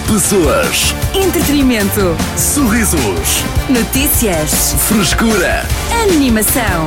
Pessoas, Entretenimento. sorrisos, Notícias. frescura. Animação.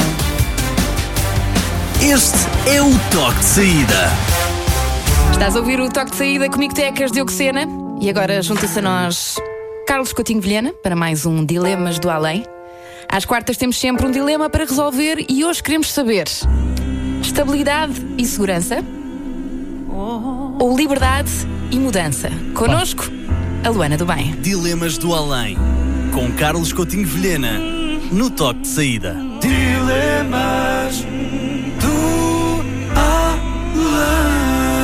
Este é o toque de saída. Estás a ouvir o Toque de Saída comigo, Tecas de Oxena. E agora junta-se a nós Carlos Coutinho Vilhena para mais um Dilemas do Além. Às quartas temos sempre um dilema para resolver e hoje queremos saber: estabilidade e segurança ou liberdade e mudança? Connosco, a Luana do Bem. Dilemas do Além, com Carlos Coutinho Vilhena, no toque de saída. Dilemas do Além.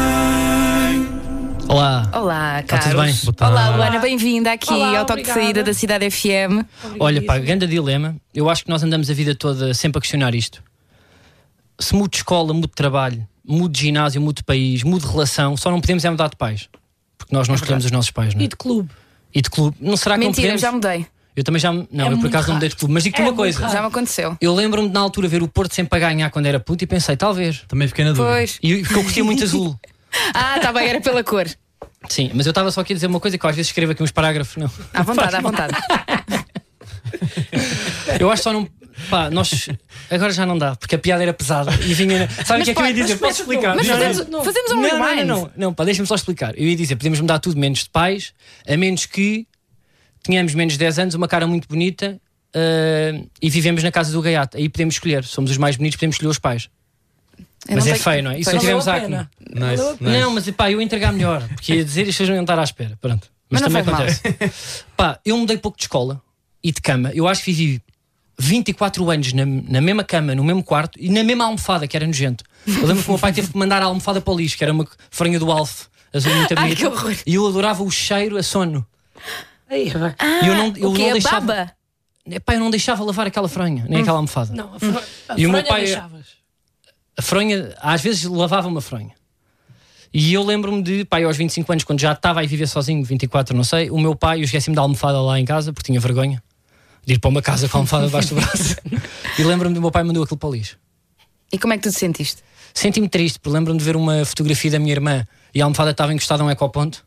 Olá. Olá, Está tudo Carlos. bem? Boa tarde. Olá, Luana, bem-vinda aqui Olá, ao Toque de obrigada. Saída da Cidade FM. Olha, pá, grande dilema. Eu acho que nós andamos a vida toda sempre a questionar isto. Se mudo de escola, mudo de trabalho, mudo de ginásio, mudo de país, mudo de relação, só não podemos é mudar de pais. Porque nós não escolhemos os nossos pais, não é? E de clube. E de clube. Não será que Mentira, não já podemos? mudei. Eu também já... Não, eu por muito acaso não mudei de clube. Mas digo-te uma muito coisa. raro. Já me aconteceu. Eu lembro-me de na altura ver o Porto sempre a ganhar quando era puto e pensei, talvez. Também fiquei na dúvida. Pois. E porque eu curtia muito azul. Ah, está bem, era pela cor. Sim, mas eu estava só aqui a dizer uma coisa que eu às vezes escrevo aqui uns parágrafos. Não. À vontade, à vontade. Eu acho que só não. Pá, nós. Agora já não dá, porque a piada era pesada e vinha. Sabe o que é que eu ia dizer? Posso explicar? Mas Não, fazemos um rewind. Não, pá, deixa-me só explicar. Eu ia dizer, podemos mudar tudo menos de pais, a menos que tenhamos menos de 10 anos, uma cara muito bonita e vivemos na casa do gaiato. Aí podemos escolher. Somos os mais bonitos, podemos escolher os pais. Eu Mas não é sei- feio, não é? E se não Pois. tivermos Valeu a acne? pena. Nice, Valeu a nice. Não, mas pá, eu ia entregar melhor, porque ia dizer e as pessoas não iam estar à espera. Pronto. Mas não também faz mal. acontece. Pá, eu mudei pouco de escola e de cama. Eu acho que vivi 24 anos na mesma cama, no mesmo quarto e na mesma almofada, que era nojento. Eu lembro que o meu pai teve que mandar a almofada para o lixo, que era uma fronha do Alf, azul muito Ai, bonita. que horror. E eu adorava o cheiro a sono. Aí, vai. E eu não O quê? A deixava. baba? Epá, eu não deixava lavar aquela fronha, nem aquela almofada. Não, a E o meu fronha pai- deixavas. A fronha, às vezes lavava uma fronha. E eu lembro-me de, pai, aos 25 anos, quando já estava a viver sozinho, 24, não sei, o meu pai, eu esqueci-me da almofada lá em casa, porque tinha vergonha de ir para uma casa com a almofada debaixo do braço. E lembro-me do meu pai mandou aquilo para o lixo. E como é que tu te sentiste? Senti-me triste, porque lembro-me de ver uma fotografia da minha irmã e a almofada estava encostada a um ecoponto.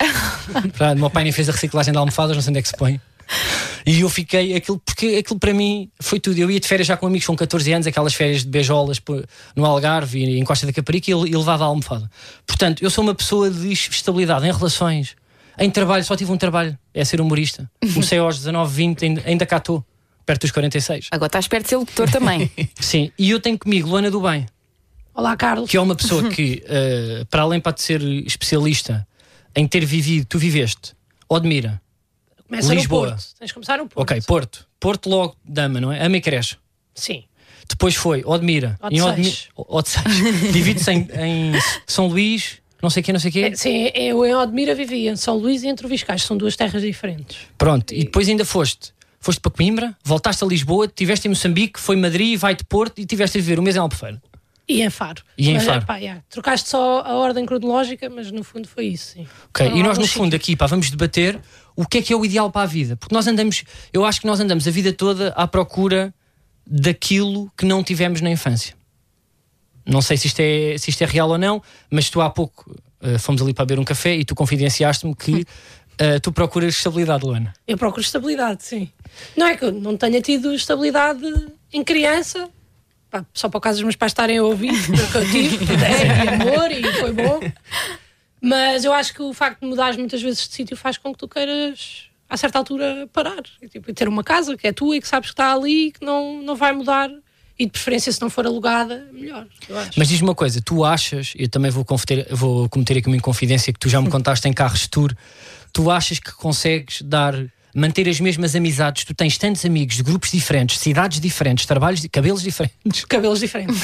O meu pai nem fez a reciclagem de almofadas, não sei onde é que se põe. E eu fiquei, porque aquilo para mim foi tudo. Eu ia de férias já com amigos com 14 anos, aquelas férias de beijolas no Algarve e em Costa da Caparica, e levava a almofada. Portanto, eu sou uma pessoa de estabilidade em relações, em trabalho. Só tive um trabalho, é ser humorista. Comecei aos 19, 20, ainda cá estou, perto dos 46. Agora estás perto de ser locutor também. Sim, e eu tenho comigo Luana do Bem, Olá, Carlos. que é uma pessoa que, para além de ser especialista em ter vivido, tu viveste, Odmira. Começa Lisboa. no Porto. Tens de começar no Porto. Ok, Porto. Porto logo Dama, não é? Ama e cresce. Sim. Depois foi Odmira. Odeceixe. Odeceixe. Divide-se em São Luís, não sei o quê. Sim, eu em Odmira vivia em São Luís e em Troviscais. São duas terras diferentes. Pronto, e depois ainda foste para Coimbra, voltaste a Lisboa, estiveste em Moçambique, foi Madrid, vai-te Porto e estiveste a viver um mês em Albufeira. E em Faro. E em Mas, Faro. pá, trocaste só a ordem cronológica, mas no fundo foi isso, sim. Ok, Foram e nós no alguns fundo sítios. aqui, pá, vamos debater o que é o ideal para a vida. Porque eu acho que nós andamos a vida toda à procura daquilo que não tivemos na infância. Não sei se isto é real ou não, mas tu há pouco fomos ali para beber um café e tu confidenciaste-me que tu procuras estabilidade, Luana. Eu procuro estabilidade, sim. Não é que eu não tenha tido estabilidade em criança, pá, só para o caso dos meus pais estarem a ouvir, porque eu tive, de amor e foi bom. Mas eu acho que o facto de mudares muitas vezes de sítio faz com que tu queiras, a certa altura, parar. E, tipo, ter uma casa que é tua e que sabes que está ali e que não vai mudar. E de preferência, se não for alugada, melhor, eu acho. Mas diz-me uma coisa, tu achas, eu também vou cometer aqui uma inconfidência que tu já me contaste em carros de tour, tu achas que consegues manter as mesmas amizades? Tu tens tantos amigos de grupos diferentes, cidades diferentes, trabalhos, cabelos diferentes, Cabelos diferentes.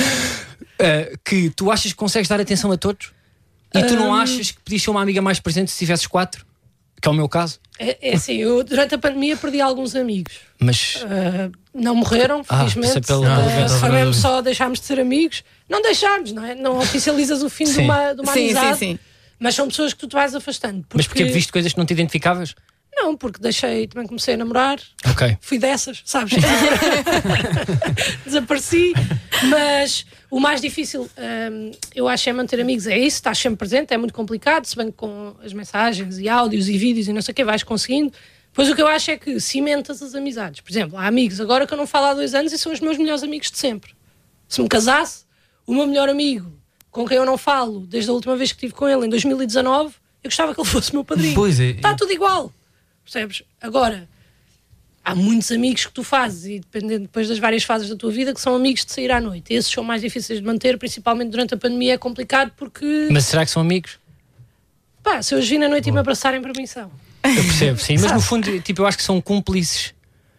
que tu achas que consegues dar atenção a todos? E tu não achas que podias ser uma amiga mais presente se tivesses 4? Que é o meu caso. É assim, eu durante a pandemia perdi alguns amigos. Mas Não morreram, felizmente. passei pela- Só mesmo só deixámos de ser amigos. Não deixámos, não é? Não oficializas o fim de Sim. uma Sim, amizade. sim. Mas são pessoas que tu te vais afastando. Mas porque viste coisas que não te identificavas? Não, porque também comecei a namorar. Ok. Fui dessas, sabes? Desapareci. Mas o mais difícil, eu acho, é manter amigos. É isso, estás sempre presente, é muito complicado. Se bem que com as mensagens e áudios e vídeos e não sei o que vais conseguindo. Pois o que eu acho é que cimentas as amizades. Por exemplo, há amigos agora que eu não falo há 2 anos e são os meus melhores amigos de sempre. Se me casasse, o meu melhor amigo, com quem eu não falo desde a última vez que estive com ele, em 2019, eu gostava que ele fosse meu padrinho. Pois é. Está tudo igual. Percebes? Agora, há muitos amigos que tu fazes, e dependendo depois das várias fases da tua vida, que são amigos de sair à noite. Esses são mais difíceis de manter, principalmente durante a pandemia, é complicado porque... Mas será que são amigos? Pá, se eu os vi na noite e me abraçarem, para mim são. Eu percebo, sim. Mas no fundo, tipo, eu acho que são cúmplices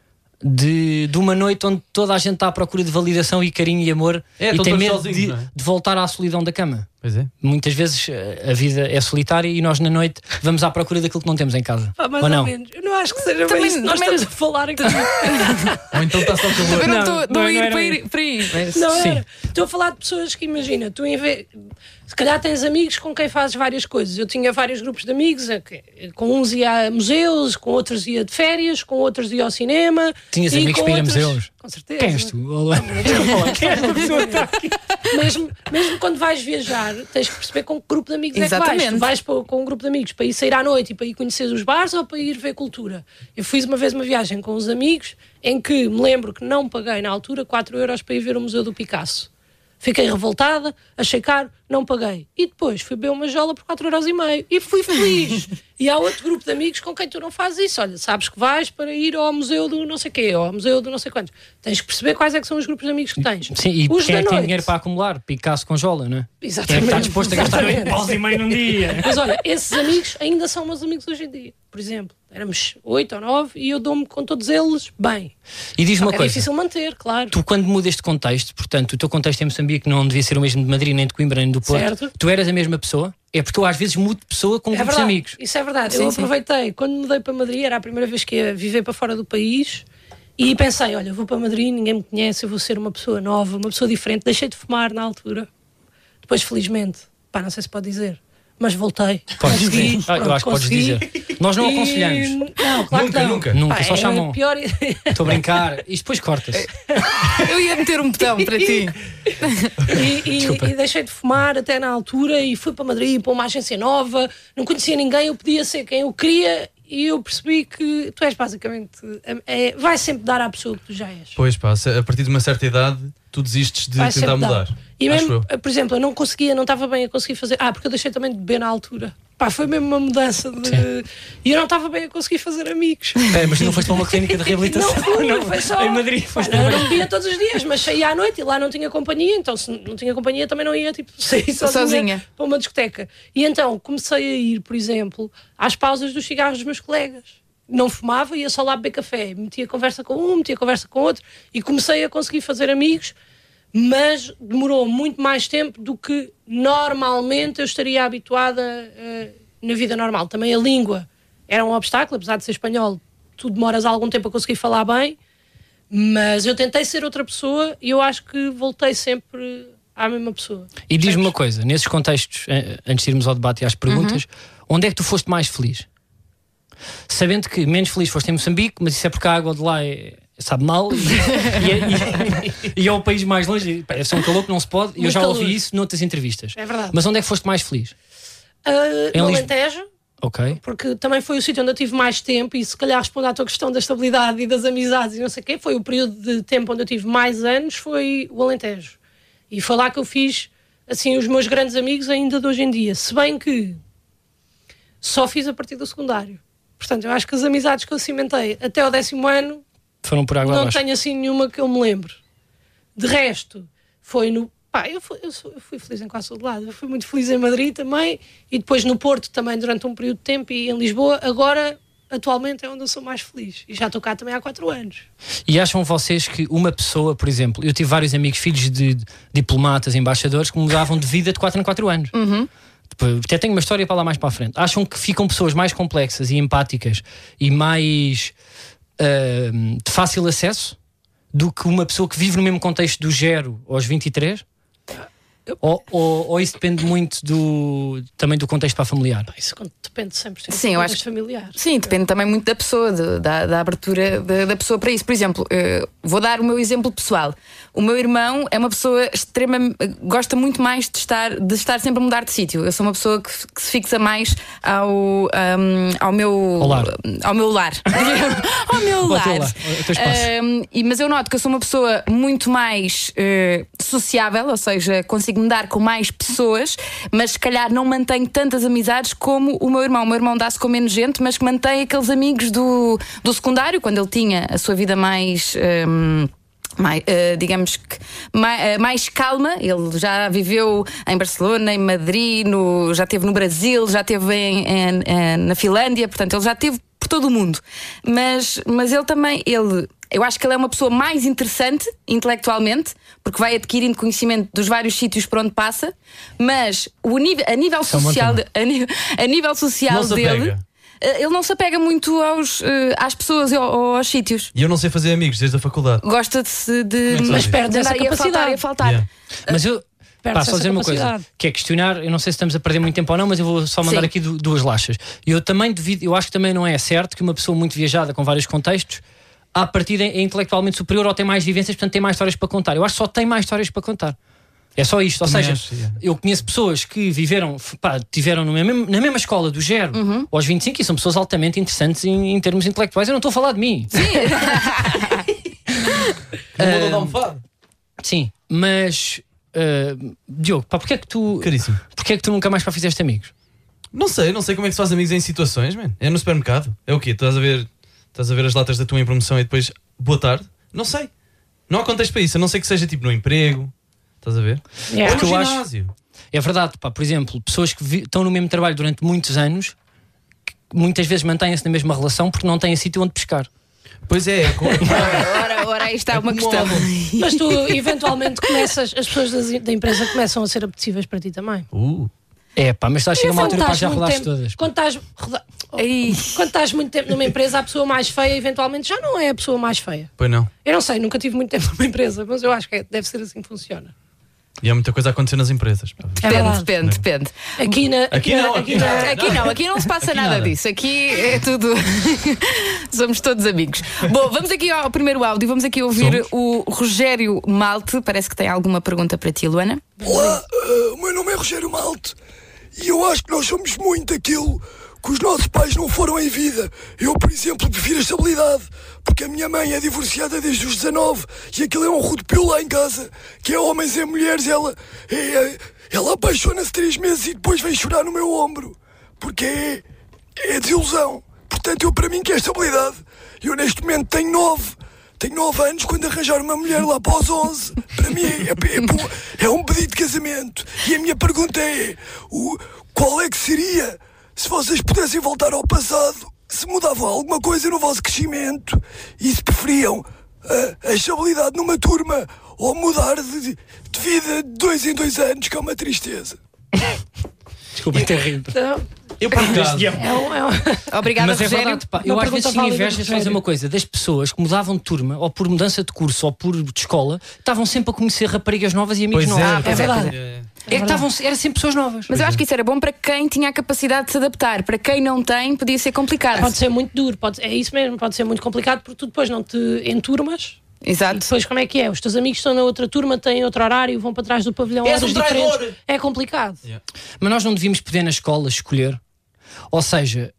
de uma noite onde toda a gente está à procura de validação e carinho e amor e tem medo de voltar à solidão da cama. Pois é. Muitas vezes a vida é solitária e nós na noite vamos à procura daquilo que não temos em casa. Pá, mais ou ou não? menos. Eu não acho que seja bem isso que nós estamos a falar aqui. Ou então está só o calor. Eu não estou a ir era para aí. Não Sim. era. Estou a falar de pessoas que, imagina, tu se calhar tens amigos com quem fazes várias coisas. Eu tinha vários grupos de amigos, com uns ia a museus, com outros ia de férias, com outros ia ao cinema. Tinhas e amigos com para ir a outros- museus? Com certeza. Quem és tu? Olá. Quem é esta pessoa que está aqui? Mesmo quando vais viajar, tens que perceber com que grupo de amigos é que Exatamente. vais. Tu vais com um grupo de amigos para ir sair à noite e para ir conhecer os bares ou para ir ver cultura. Eu fiz uma vez uma viagem com os amigos em que me lembro que não paguei na altura 4€ para ir ver o Museu do Picasso. Fiquei revoltada, achei caro, não paguei. E depois fui beber uma jola por 4,5€ e fui feliz. E há outro grupo de amigos com quem tu não fazes isso. Olha, sabes que vais para ir ao museu do não sei quê, ou ao museu do não sei quantos. Tens que perceber quais é que são os grupos de amigos que tens. Sim, e Os quem é da que tem noite. dinheiro para acumular? Picasso com jola, não é? Quem é que Exatamente. está disposto a gastar Exatamente. 1,5 num dia? Mas olha, esses amigos ainda são meus amigos hoje em dia. Por exemplo, éramos 8 ou 9 e eu dou-me com todos eles bem. E diz-me uma É coisa. difícil manter, claro. Tu, quando mudas de contexto, portanto, o teu contexto em Moçambique não devia ser o mesmo de Madrid, nem de Coimbra, nem do Porto. Certo. Tu eras a mesma pessoa? É porque eu às vezes mudo de pessoa com É grupos de verdade, amigos. isso é verdade. Sim, Eu sim. aproveitei, quando me mudei para Madrid, era a primeira vez que ia viver para fora do país, e pensei, olha, vou para Madrid, ninguém me conhece, eu vou ser uma pessoa nova, uma pessoa diferente. Deixei de fumar na altura. Depois, felizmente, pá, não sei se pode dizer, mas voltei. Podes Consegui, dizer. Eu pronto, acho que podes consegui. dizer. Nós não aconselhamos. Não, claro Nunca, que não. nunca. Nunca, Pá, só é chamam. a pior ideia. Estou a brincar. E depois corta-se. Eu ia meter um botão para ti. E deixei de fumar até na altura e fui para Madrid, para uma agência nova, não conhecia ninguém, eu podia ser quem eu queria e eu percebi que tu és basicamente, vai sempre dar à pessoa que tu já és. Pois pá, a partir de uma certa idade tu desistes de Vai tentar sempre mudar. dar. E Acho mesmo, eu. por exemplo, eu não estava bem a conseguir fazer. Porque eu deixei também de beber na altura. Pá, foi mesmo uma mudança de. E eu não estava bem a conseguir fazer amigos. É, mas tu não foste para uma clínica de reabilitação? Não foi só. Em Madrid Pá, foste eu não bebia todos os dias, mas saía à noite e lá não tinha companhia, então se não tinha companhia também não ia tipo, sair sozinha para uma discoteca. E então comecei a ir, por exemplo, às pausas dos cigarros dos meus colegas. Não fumava, ia só lá beber café. Metia conversa com um, metia conversa com outro e comecei a conseguir fazer amigos, mas demorou muito mais tempo do que normalmente eu estaria habituada na vida normal. Também a língua era um obstáculo, apesar de ser espanhol, tu demoras algum tempo a conseguir falar bem, mas eu tentei ser outra pessoa e eu acho que voltei sempre à mesma pessoa. E diz-me uma coisa, nesses contextos, antes de irmos ao debate e às perguntas, onde é que tu foste mais feliz? Sabendo que menos feliz foste em Moçambique, mas isso é porque a água de lá sabe mal e é o país mais longe. Deve ser um calor que não se pode, e eu Muito já ouvi calor. isso noutras entrevistas. É verdade. Mas onde é que foste mais feliz? No Lis- Alentejo, Ok. porque também foi o sítio onde eu tive mais tempo e se calhar respondo à tua questão da estabilidade e das amizades e não sei o quê, foi o período de tempo onde eu tive mais anos, foi o Alentejo. E foi lá que eu fiz, assim, os meus grandes amigos ainda de hoje em dia. Se bem que só fiz a partir do secundário. Portanto, eu acho que as amizades que eu cimentei até ao 10º ano Foram por água não abaixo. tenho assim nenhuma que eu me lembre. De resto, foi no... Pá, eu fui feliz em quase todo lado. Eu fui muito feliz em Madrid também e depois no Porto também durante um período de tempo e em Lisboa. Agora, atualmente, é onde eu sou mais feliz. E já estou cá também há 4 anos. E acham vocês que uma pessoa, por exemplo, eu tive vários amigos, filhos de diplomatas, embaixadores, que mudavam de vida de 4 em 4 anos. Depois, até tenho uma história para lá mais para a frente. Acham que ficam pessoas mais complexas e empáticas e mais de fácil acesso do que uma pessoa que vive no mesmo contexto do 0 aos 23? Ou isso depende muito também do contexto para familiar? Isso depende 100% Sim, do eu contexto acho familiar. Sim, depende também muito da pessoa, da abertura da pessoa para isso. Por exemplo, vou dar o meu exemplo pessoal. O meu irmão é uma pessoa extremamente. Gosta muito mais de estar sempre a mudar de sítio. Eu sou uma pessoa que se fixa mais ao meu lar. Ao meu lar. Ao meu lar. Ao teu espaço. Mas eu noto que eu sou uma pessoa muito mais sociável, ou seja, consigo me dar com mais pessoas, mas se calhar não mantenho tantas amizades como o meu irmão. O meu irmão dá-se com menos gente, mas que mantém aqueles amigos do secundário, quando ele tinha a sua vida mais. Digamos que mais calma. Ele já viveu em Barcelona, em Madrid, já esteve no Brasil, já esteve na Finlândia, portanto ele já esteve por todo o mundo. Mas ele também, eu acho que ele é uma pessoa mais interessante intelectualmente, porque vai adquirindo conhecimento dos vários sítios por onde passa, mas a nível social, a nível social Não se dele, apega. ele não se apega muito às pessoas ou aos sítios. E eu não sei fazer amigos desde a faculdade. Gosta de Mas perde essa andar e a capacidade. faltar. Yeah. Mas eu. Perde-se Só essa dizer uma coisa, capacidade. que é questionar. Eu não sei se estamos a perder muito tempo ou não, mas eu vou só mandar Sim. aqui duas lachas. Eu também eu acho que também não é certo que uma pessoa muito viajada com vários contextos, à partida é intelectualmente superior ou tem mais vivências, portanto tem mais histórias para contar. Eu acho que só tem mais histórias para contar. É só isto. Ou Também seja, acho, yeah. eu conheço pessoas que tiveram na mesma escola do 0 aos 25 e são pessoas altamente interessantes em termos intelectuais. Eu não estou a falar de mim. Não mudou de almofada. Sim, mas Diogo, porquê é que tu nunca mais fizeste amigos? Não sei como é que se faz amigos em situações, man. É no supermercado. É o quê? Estás a ver as latas da tua em promoção e depois boa tarde? Não sei. Não há contexto para isso, a não ser que seja tipo no emprego. Estás a ver? Yeah. Ou no ginásio. É verdade, por exemplo, pessoas que estão no mesmo trabalho durante muitos anos, que muitas vezes mantêm-se na mesma relação porque não têm sítio onde pescar. Pois é. Ora, aí está uma como questão. Mas tu eventualmente começas, as pessoas da empresa começam a ser apetecíveis para ti também. Mas já chega uma altura para já rodares todas. Quando estás muito tempo numa empresa, a pessoa mais feia eventualmente já não é a pessoa mais feia. Pois não. Eu não sei, nunca tive muito tempo numa empresa, mas eu acho que deve ser assim que funciona. E há muita coisa a acontecer nas empresas. Depende. Aqui não se passa nada disso. Aqui é tudo. Somos todos amigos. Bom, vamos aqui ao primeiro áudio. Vamos aqui ouvir o Rogério Malte. Parece que tem alguma pergunta para ti, Luana. Olá, o meu nome é Rogério Malte e eu acho que nós somos muito aquilo que os nossos pais não foram em vida. Eu, por exemplo, prefiro a estabilidade, porque a minha mãe é divorciada desde os 19 e aquilo é um rodopio lá em casa, que é homens e mulheres. Ela apaixona-se 3 meses e depois vem chorar no meu ombro, porque é desilusão. Portanto, para mim que é estabilidade. Eu neste momento tenho 9 anos, quando arranjar uma mulher lá para os 11, para mim é um pedido de casamento. E a minha pergunta é, qual é que seria, se vocês pudessem voltar ao passado, se mudavam alguma coisa no vosso crescimento e se preferiam a estabilidade numa turma ou mudar de vida de 2 em 2 anos, que é uma tristeza. Desculpa, ter rindo. Eu por acaso. Obrigada, Mas é Rogério. verdade, eu às vezes tinha inveja de fazer uma coisa das pessoas que mudavam de turma, ou por mudança de curso, ou por de escola, estavam sempre a conhecer raparigas novas e amigos novos. É verdade. Era sempre pessoas novas. Mas eu acho que isso era bom para quem tinha a capacidade de se adaptar. Para quem não tem, podia ser complicado. Pode ser muito duro, é isso mesmo, pode ser muito complicado porque tu depois não te enturmas. Exato. E depois como é que é? Os teus amigos estão na outra turma, têm outro horário, vão para trás do pavilhão És horas um traidor. diferentes. É complicado. Mas nós não devíamos poder na escola escolher. Ou seja,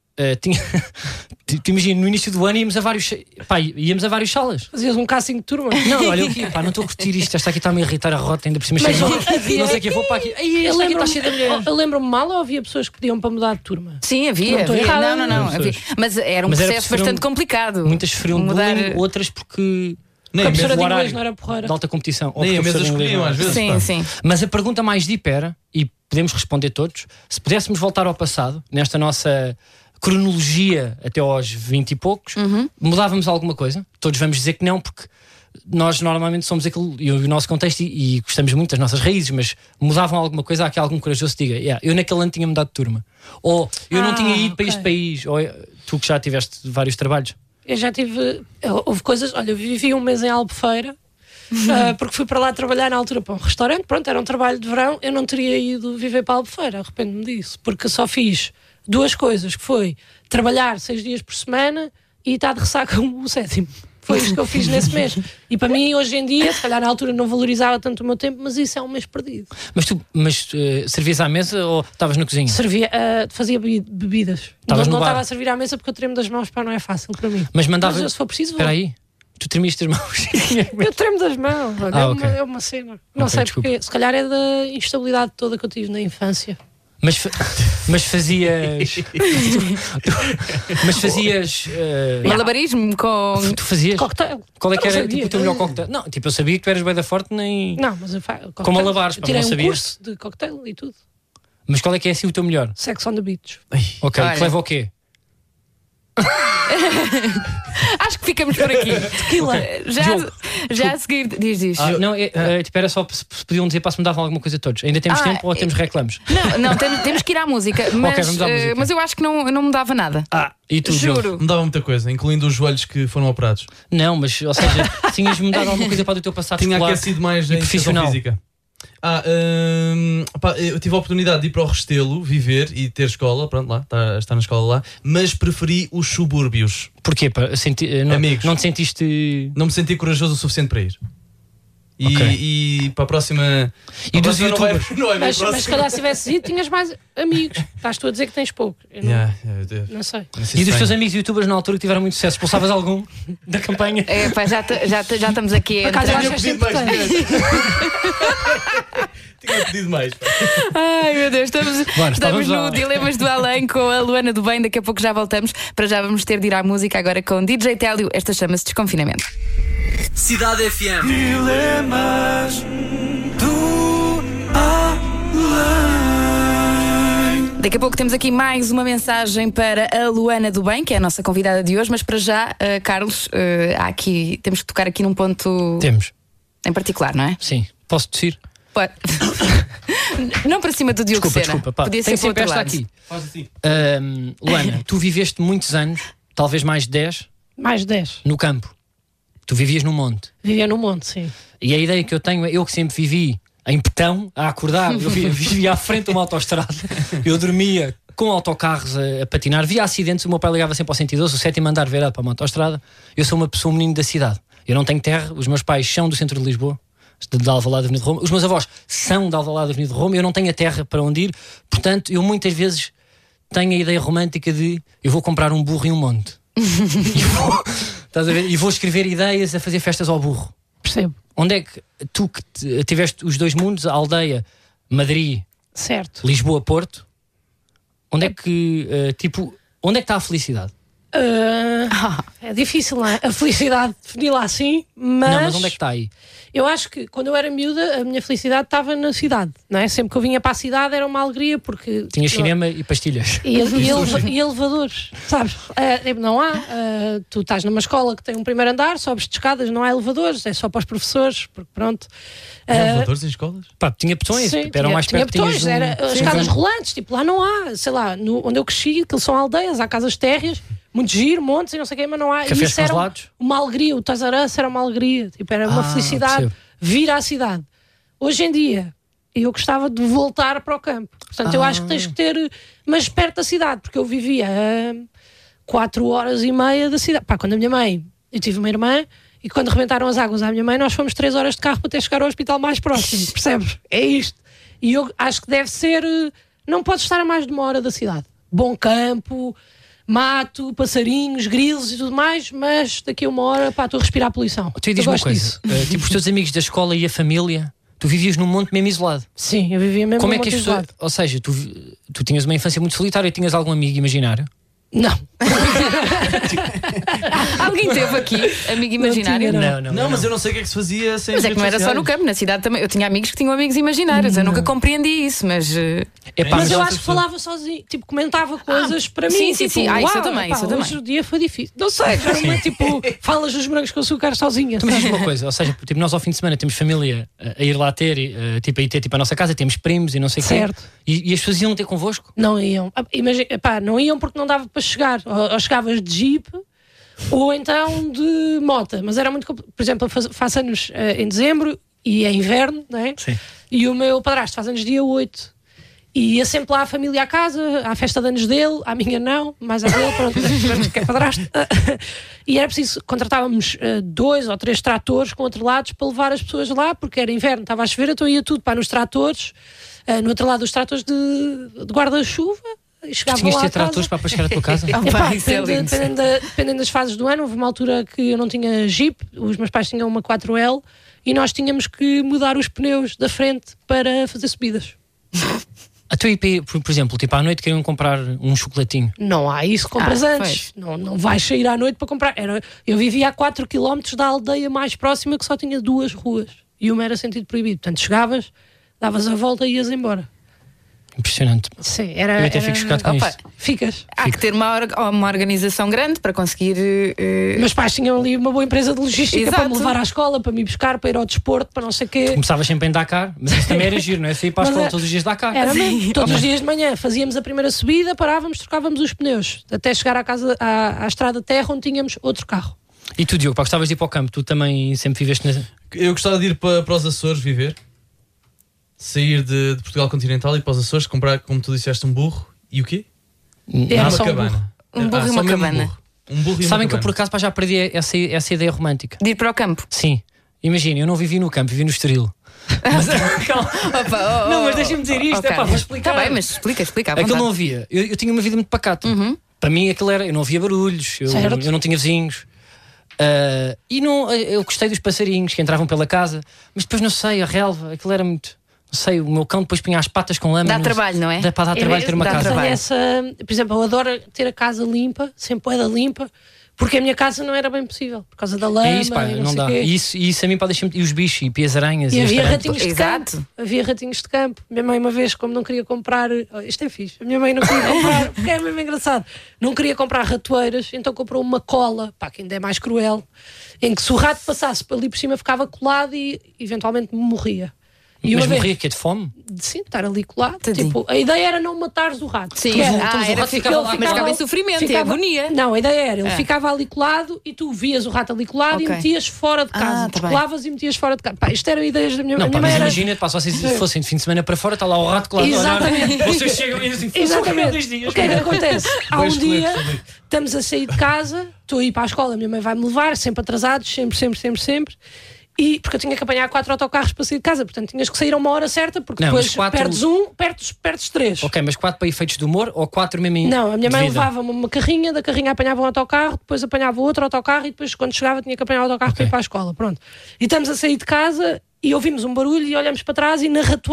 te imagino, no início do ano íamos a várias salas. Fazias um casting de turma. Não, olha, não estou a curtir isto. Esta aqui está-me a irritar a rota, ainda por cima. Mas Não sei o que, vou para aqui. Esta aqui está cheia de mulheres. Eu lembro-me mal ou havia pessoas que pediam para mudar de turma? Sim, havia. Não estou errada. Não. Havia. Mas era um processo bastante complicado. Muitas sofriam mudar. bullying, outras porque. Nem A a professora mesa, de inglês não era porreira. De alta competição. nem a mesa professora de inglês escolhiam não às era. vezes. Sim, pá. sim. Mas a pergunta mais deep era, e podemos responder todos, se pudéssemos voltar ao passado, nesta nossa cronologia até aos 20 e poucos, mudávamos alguma coisa? Todos vamos dizer que não, porque nós normalmente somos aquilo, e o nosso contexto, e gostamos muito das nossas raízes, mas mudavam alguma coisa, há aqui algum corajoso que diga, eu naquele ano tinha mudado de turma, ou eu não tinha ido para este país, ou tu que já tiveste vários trabalhos. Eu já tive. Houve coisas. Olha, eu vivi um mês em Albufeira porque fui para lá trabalhar na altura para um restaurante. Pronto, era um trabalho de verão. Eu não teria ido viver para Albufeira, arrependo-me disso, porque só fiz 2 coisas, que foi trabalhar 6 dias por semana e estar de ressaca o 7º. Foi isto que eu fiz nesse mês. E para mim, hoje em dia, se calhar na altura não valorizava tanto o meu tempo, mas isso é um mês perdido. Mas tu servias à mesa ou estavas na cozinha? Servia, fazia bebidas. Estavas Não no bar? estava a servir à mesa porque eu tremo das mãos, para não é fácil para mim. Mas mandava. Mas se for preciso, vou. Espera aí, tu tremiste as mãos. Eu tremo das mãos. Olha, ok. é uma cena. Não Ok, sei desculpa. porquê. Se calhar é da instabilidade toda que eu tive na infância. Mas fazias. Mas fazias. Malabarismo com. Tu fazias? Cocktail. Qual é que Eu não era sabia. tipo, o teu melhor cocktail? Não, tipo, eu sabia que tu eras bué da forte, nem. Não, mas eu faço. Com malabares, pá, Tirei não um sabia. curso de cocktail e tudo. Mas qual é que é assim o teu melhor? Sex on the beach. Ok, Olha. que leva ao quê? Acho que ficamos por aqui. Tequila. Já a seguir. Diz. Não, tipo, era só se podiam dizer para se me davam alguma coisa todos. Ainda temos tempo ou temos reclamos? Não, temos que ir à música. Mas, vamos à música. mas eu acho que não me dava nada. E tu, Diogo? Juro. Me dava muita coisa, incluindo os joelhos que foram operados. Não, mas, ou seja, tinhas-me dado alguma coisa para o teu passado Tinha escolar aquecido mais e a educação profissional. física. Eu tive a oportunidade de ir para o Restelo, viver e ter escola, pronto, lá, está na escola lá, mas preferi os subúrbios. Porquê? Amigos. Não te sentiste. Não me senti corajoso o suficiente para ir. Ok. E para a próxima. E dos para a próxima youtubers? não é bem Mas se próxima. calhar se tivesse ido, tinhas mais amigos. Estás tu a dizer que tens pouco. Eu não, não sei. E dos teus amigos youtubers na altura que tiveram muito sucesso, expulsavas algum da campanha? Pá, já estamos aqui. Por acaso eu a acho entrar. que é importante. Tinha pedido mais. Pá. Ai meu Deus, estamos vamos no lá. Dilemas do Além com a Luana do Bem. Daqui a pouco já voltamos. Para já vamos ter de ir à música agora com DJ Télio. Esta chama-se Desconfinamento. Cidade FM. Dilemas do Além. Daqui a pouco temos aqui mais uma mensagem para a Luana do Bem, que é a nossa convidada de hoje. Mas para já, Carlos, temos que tocar aqui num ponto Temos. em particular, não é? Sim. Posso tossir? Pode. Não para cima do Diogo Sena. Desculpa, pá. Podia Tem ser para sempre outro esta lado. aqui. Faz assim. Luana, tu viveste muitos anos, talvez mais de 10, Mais 10. no campo. Tu vivias no monte. Vivia no monte, sim. E a ideia que eu tenho é, eu que sempre vivi em Petão, a acordar, eu vivia à frente de uma autoestrada, eu dormia com autocarros a patinar, via acidentes, o meu pai ligava sempre ao 112, o 7º andar virado para uma autoestrada. Eu sou uma pessoa, um menino da cidade. Eu não tenho terra, os meus pais são do centro de Lisboa, de Alvalade, Avenida de Roma. Os meus avós são de Alvalade, Avenida de Roma. Eu não tenho a terra para onde ir, portanto, eu muitas vezes tenho a ideia romântica de eu vou comprar um burro e um monte. Estás a ver? E vou escrever ideias a fazer festas ao burro. Percebo. Onde é que tu que tiveste os dois mundos, a aldeia, Madrid, Certo. Lisboa, Porto, onde é que onde é que está a felicidade? É difícil, não é? A felicidade defini-la assim, Mas onde é que está aí? eu acho que quando eu era miúda a minha felicidade estava na cidade, não é? Sempre que eu vinha para a cidade era uma alegria porque Tinha cinema e pastilhas. e elevadores, sabes? Não há. Tu estás numa escola que tem um primeiro andar, sobes de escadas, não há elevadores, é só para os professores, porque pronto. Elevadores em escolas? Pá, tinha petões, Sim, eram mais tinha perto. tinhas botões, era Sim, escadas sim. rolantes, tipo, lá não há, sei lá, onde eu cresci, aquilo são aldeias, há casas térreas, muito giro, montes e não sei o quê, mas não há. Cafés E isso era congelados? uma alegria, o Tazarança era uma alegria, tipo, era uma felicidade percebo. vir à cidade. Hoje em dia, eu gostava de voltar para o campo. Portanto, eu acho que tens que ter, mas perto da cidade, porque eu vivia a 4 horas e meia da cidade. Pá, quando a minha mãe, eu tive uma irmã, e quando rebentaram as águas à minha mãe, nós fomos 3 horas de carro para até chegar ao hospital mais próximo, percebes? É isto. E eu acho que deve ser, não podes estar a mais de 1 hora da cidade. Bom campo, mato, passarinhos, grilos e tudo mais, mas daqui a 1 hora, pá, estou a respirar poluição. Tu Eu diz-me uma gosto coisa, disso. tipo os teus amigos da escola e a família, tu vivias num monte mesmo isolado. Sim, eu vivia mesmo Como é num que as monte pessoas. isolado. Ou seja, tu tinhas uma infância muito solitária, tinhas algum amigo imaginário? Não. Alguém teve aqui, amigo imaginário? tinha, Não, mas eu não sei o que é que se fazia sem Mas é que redes não era só no sociais. campo, na cidade também. Eu tinha amigos que tinham amigos imaginários. Eu nunca compreendi isso, mas. Epá, Mas eu já acho que falava sozinho, tipo, comentava coisas para mim. sim, sim, tipo, sim. Ah, isso eu uau, também, epá, isso eu também. hoje o dia foi difícil. Não sei, já não é tipo, falas dos brancos com açúcar sozinha. Mas sabe? diz-me uma coisa, ou seja, tipo, nós ao fim de semana temos família a ir lá ter, tipo, a ir ter tipo, a nossa casa, temos primos e não sei o quê. Certo. E as pessoas iam ter convosco? Não iam. Imagina, pá, não iam porque não dava para chegar. Ou chegavas de jeep, Ou então de mota, mas era muito complicado. Por exemplo, eu faço anos em dezembro e é inverno, não é? Sim. E o meu padrasto faz anos dia 8. E ia sempre lá a família à casa, à festa de anos dele, à minha não, mas à dele, pronto, que é padrasto. E era preciso, contratávamos 2 ou 3 tratores com atrelados para levar as pessoas lá, porque era inverno, estava a chover, então ia tudo para nos tratores, no outro lado dos tratores de guarda-chuva. E chegavam Tinhas de lá ter a casa. tratores para chegar à tua casa? Epá, Isso é lindo. dependendo das fases do ano, houve uma altura que eu não tinha Jeep, os meus pais tinham uma 4L e nós tínhamos que mudar os pneus da frente para fazer subidas. A tua IP, por exemplo, tipo à noite queriam comprar um chocolatinho. Não há isso, compras antes. Não vais sair à noite para comprar. Eu vivia a 4 km da aldeia mais próxima que só tinha 2 ruas e uma era sentido proibido. Portanto, chegavas, davas a volta e ias embora. Impressionante. Sim, Eu até fico chocado com isto. Ficas. Há que ter uma organização grande para conseguir. Meus pais tinham ali uma boa empresa de logística. Exato. Para me levar à escola, para me ir buscar, para ir ao desporto, para não sei o quê. Começavas sempre em Dakar, mas isso também era giro, não é? Sair para a escola todos os dias de Dakar. Era mesmo. Todos os dias de manhã fazíamos a primeira subida, parávamos, trocávamos os pneus até chegar à casa, à estrada de terra, onde tínhamos outro carro. E tu, Diogo, gostavas de ir para o campo? Tu também sempre viveste na... Eu gostava de ir para os Açores viver. Sair de Portugal continental e ir para os Açores, comprar, como tu disseste, um burro e o quê? Era Uma só um cabana. Um burro e só uma mesmo cabana. Um burro e Sabem uma que eu por cabana. acaso já perdi essa ideia romântica. De ir para o campo. Sim. Imagina, eu não vivi no campo, vivi no Estoril. Mas, Opa, não, mas deixa-me dizer isto, ok. vou explicar. Está bem, mas explica à Aquilo vontade. não havia. Eu tinha uma vida muito pacata. Para mim aquilo era. Eu não havia barulhos, eu não tinha vizinhos. E não, eu gostei dos passarinhos que entravam pela casa, mas depois não sei, a relva, aquilo era muito. Não sei, o meu cão depois punha as patas com lama. Dá trabalho, não é? Dá para dar trabalho ter uma dá casa. trabalho. Por exemplo, eu adoro ter a casa limpa, sempre poeda limpa, porque a minha casa não era bem possível, por causa da lama. É isso, pá, e não sei dá. quê. E isso a mim pode deixar. E os bichos, e as aranhas, E as havia tarântulas. ratinhos de Exato. campo. Havia ratinhos de campo. Minha mãe, uma vez, como não queria comprar. Isto é fixe. A minha mãe não queria comprar. Porque é mesmo engraçado. Não queria comprar ratoeiras, então comprou uma cola, pá, que ainda é mais cruel, em que se o rato passasse ali por cima ficava colado e eventualmente morria. E Mas uma vez- morria que é de fome? Sim, estar ali colado. Tadinho. Tipo, a ideia era não matares o rato. Sim, Porque era- era o rato ficava lá, mas ficava em sofrimento, é agonia. Não, a ideia era, ele ficava ali colado e tu vias o rato ali colado Ok. e metias fora de casa. Tá bem. Descolavas e metias fora de casa. Pá, isto eram ideias da minha Não, a pá, minha mas mãe era... imagina, pá, se vocês fossem de fim de semana para fora, está lá o rato colado. Exatamente. Vocês chegam e dizem assim, Exatamente. 2 dias. O que é que acontece? Há um Dois dia, coletes, estamos a sair de casa, estou a ir para a escola, a minha mãe vai-me levar, sempre atrasados, sempre. E, porque eu tinha que apanhar 4 autocarros para sair de casa, portanto tinhas que sair a uma hora certa, porque Não, depois mas 4 perdes um, perdes 3. Ok, mas 4 para efeitos de humor ou 4 mesmo em Não, a minha mãe de vida? levava-me uma carrinha, da carrinha apanhava um autocarro, depois apanhava outro autocarro e depois quando chegava tinha que apanhar o autocarro para ir para a escola. Pronto. E estamos a sair de casa e ouvimos um barulho e olhamos para trás e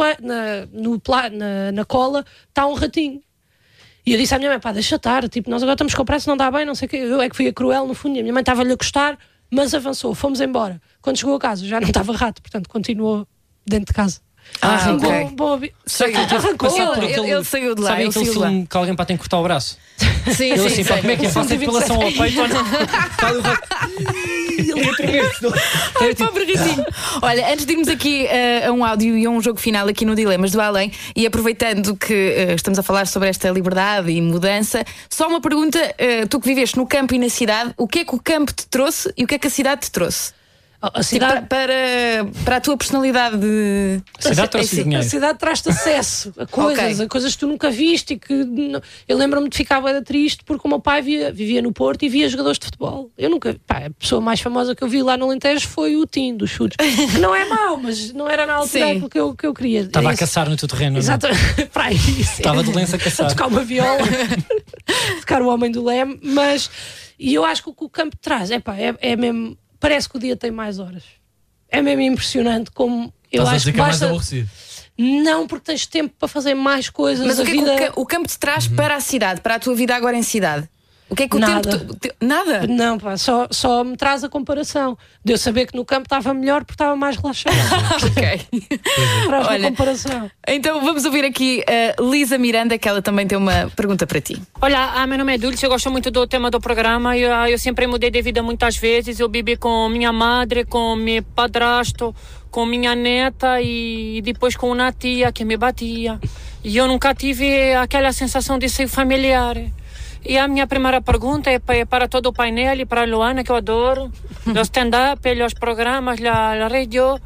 na cola está um ratinho. E eu disse à minha mãe, pá, deixa estar, tipo, nós agora estamos com pressa, não dá bem, não sei o quê. Eu é que fui a cruel no fundo e a minha mãe estava-lhe a gostar, mas avançou, fomos embora. Quando chegou a casa já não estava rato, portanto continuou dentro de casa. Ok. Será que ele teve que passar por aquele... Ele saiu de lá, Sabem ele aquele saiu de lá. filme que alguém para tem que cortar o braço? Sim, Ele sim, assim, pá, sei. como é que é? Faça depilação ao peito ou não? Está o rato. Ele ia tremer-se. Ai, pobre ratinho. Olha, antes de irmos aqui a um áudio e a um jogo final aqui no Dilemas do Além, e aproveitando que estamos a falar sobre esta liberdade e mudança, só uma pergunta: tu que viveste no campo e na cidade, o que é que o campo te trouxe e o que é que a cidade te trouxe? A cidade, Para a tua personalidade de... A cidade trouxe Sim. a dinheiro. cidade traz-te acesso a coisas, Ok. a coisas que tu nunca viste e que eu lembro-me de ficar bué triste porque o meu pai vivia no Porto e via jogadores de futebol. Eu nunca, pá, a pessoa mais famosa que eu vi lá no Alentejo foi o Tim dos chutes, que não é mau, mas não era na altura Sim. aquilo que eu queria. Estava a Isso. caçar no teu terreno. não é? Exato, para aí, sim. Estava de lenço a caçar. tocar uma viola, tocar o homem do leme, mas e eu acho que o que o campo traz é mesmo, parece que o dia tem mais horas. É mesmo impressionante como eu Estás a acho dizer que que é mais basta. aborrecido. Não, porque tens tempo para fazer mais coisas. Mas a o que é vida... que o campo te traz para a cidade, para a tua vida agora em cidade? O que é que o Nada. tempo... Nada? Não, pá, só me traz a comparação de eu saber que no campo estava melhor porque estava mais relaxado. Ok. Traz Olha, uma comparação. então vamos ouvir aqui a Lisa Miranda, que ela também tem uma pergunta para ti. Olha, meu nome é Dulce, eu gosto muito do tema do programa. Eu sempre mudei de vida muitas vezes. Eu vivi com minha madre, com meu padrasto, com minha neta e depois com uma tia que me batia. E eu nunca tive aquela sensação de ser familiar. E a minha primeira pergunta é para todo o painel e para a Luana, que eu adoro, o stand-up, os programas, a rádio.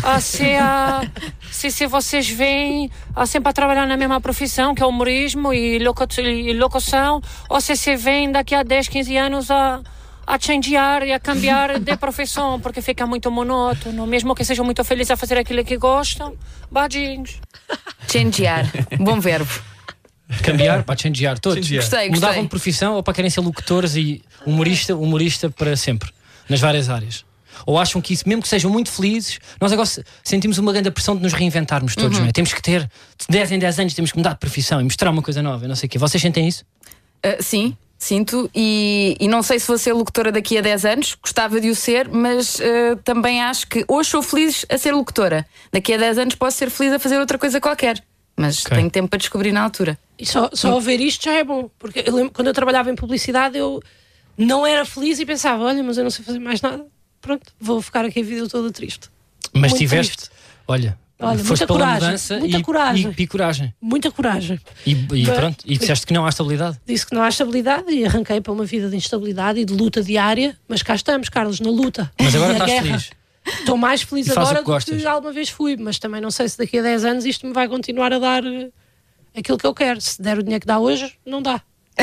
Se vocês vêm sempre a trabalhar na mesma profissão, que é humorismo e locução, ou se vêm daqui a 10, 15 anos a changear e a cambiar de profissão, porque fica muito monótono, mesmo que sejam muito felizes a fazer aquilo que gostam. Badinhos. Changear, bom verbo. Cambiar, para changear todos. Gostei. Mudavam de profissão ou para querem ser locutores e humorista para sempre, nas várias áreas. Ou acham que isso, mesmo que sejam muito felizes, nós agora sentimos uma grande pressão de nos reinventarmos todos, não é? Temos que ter, de 10 em 10 anos, temos que mudar de profissão e mostrar uma coisa nova, não sei o quê. Vocês sentem isso? Sim, sinto. E não sei se vou ser locutora daqui a 10 anos, gostava de o ser, mas também acho que hoje sou feliz a ser locutora. Daqui a 10 anos posso ser feliz a fazer outra coisa qualquer. Mas tenho tempo para descobrir na altura. E só ouvir isto já é bom. Porque eu lembro, quando eu trabalhava em publicidade, eu não era feliz e pensava, olha, mas eu não sei fazer mais nada. Pronto, vou ficar aqui a vida toda triste. Mas Muito tiveste, triste. olha foste muita pela coragem, mudança muita coragem. E coragem. Muita coragem. E disseste que não há estabilidade. Disse que não há estabilidade e arranquei para uma vida de instabilidade e de luta diária. Mas cá estamos, Carlos, na luta. Mas agora na estás guerra. feliz. Estou mais feliz E faz agora o que do que gostas. alguma vez fui. Mas também não sei se daqui a 10 anos isto me vai continuar a dar aquilo que eu quero. Se der o dinheiro que dá hoje, não dá.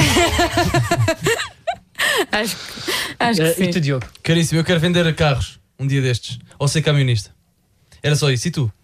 Acho que sim. E tu, Diogo? Caríssimo, eu quero vender carros um dia destes. Ou ser camionista. Era só isso. E tu?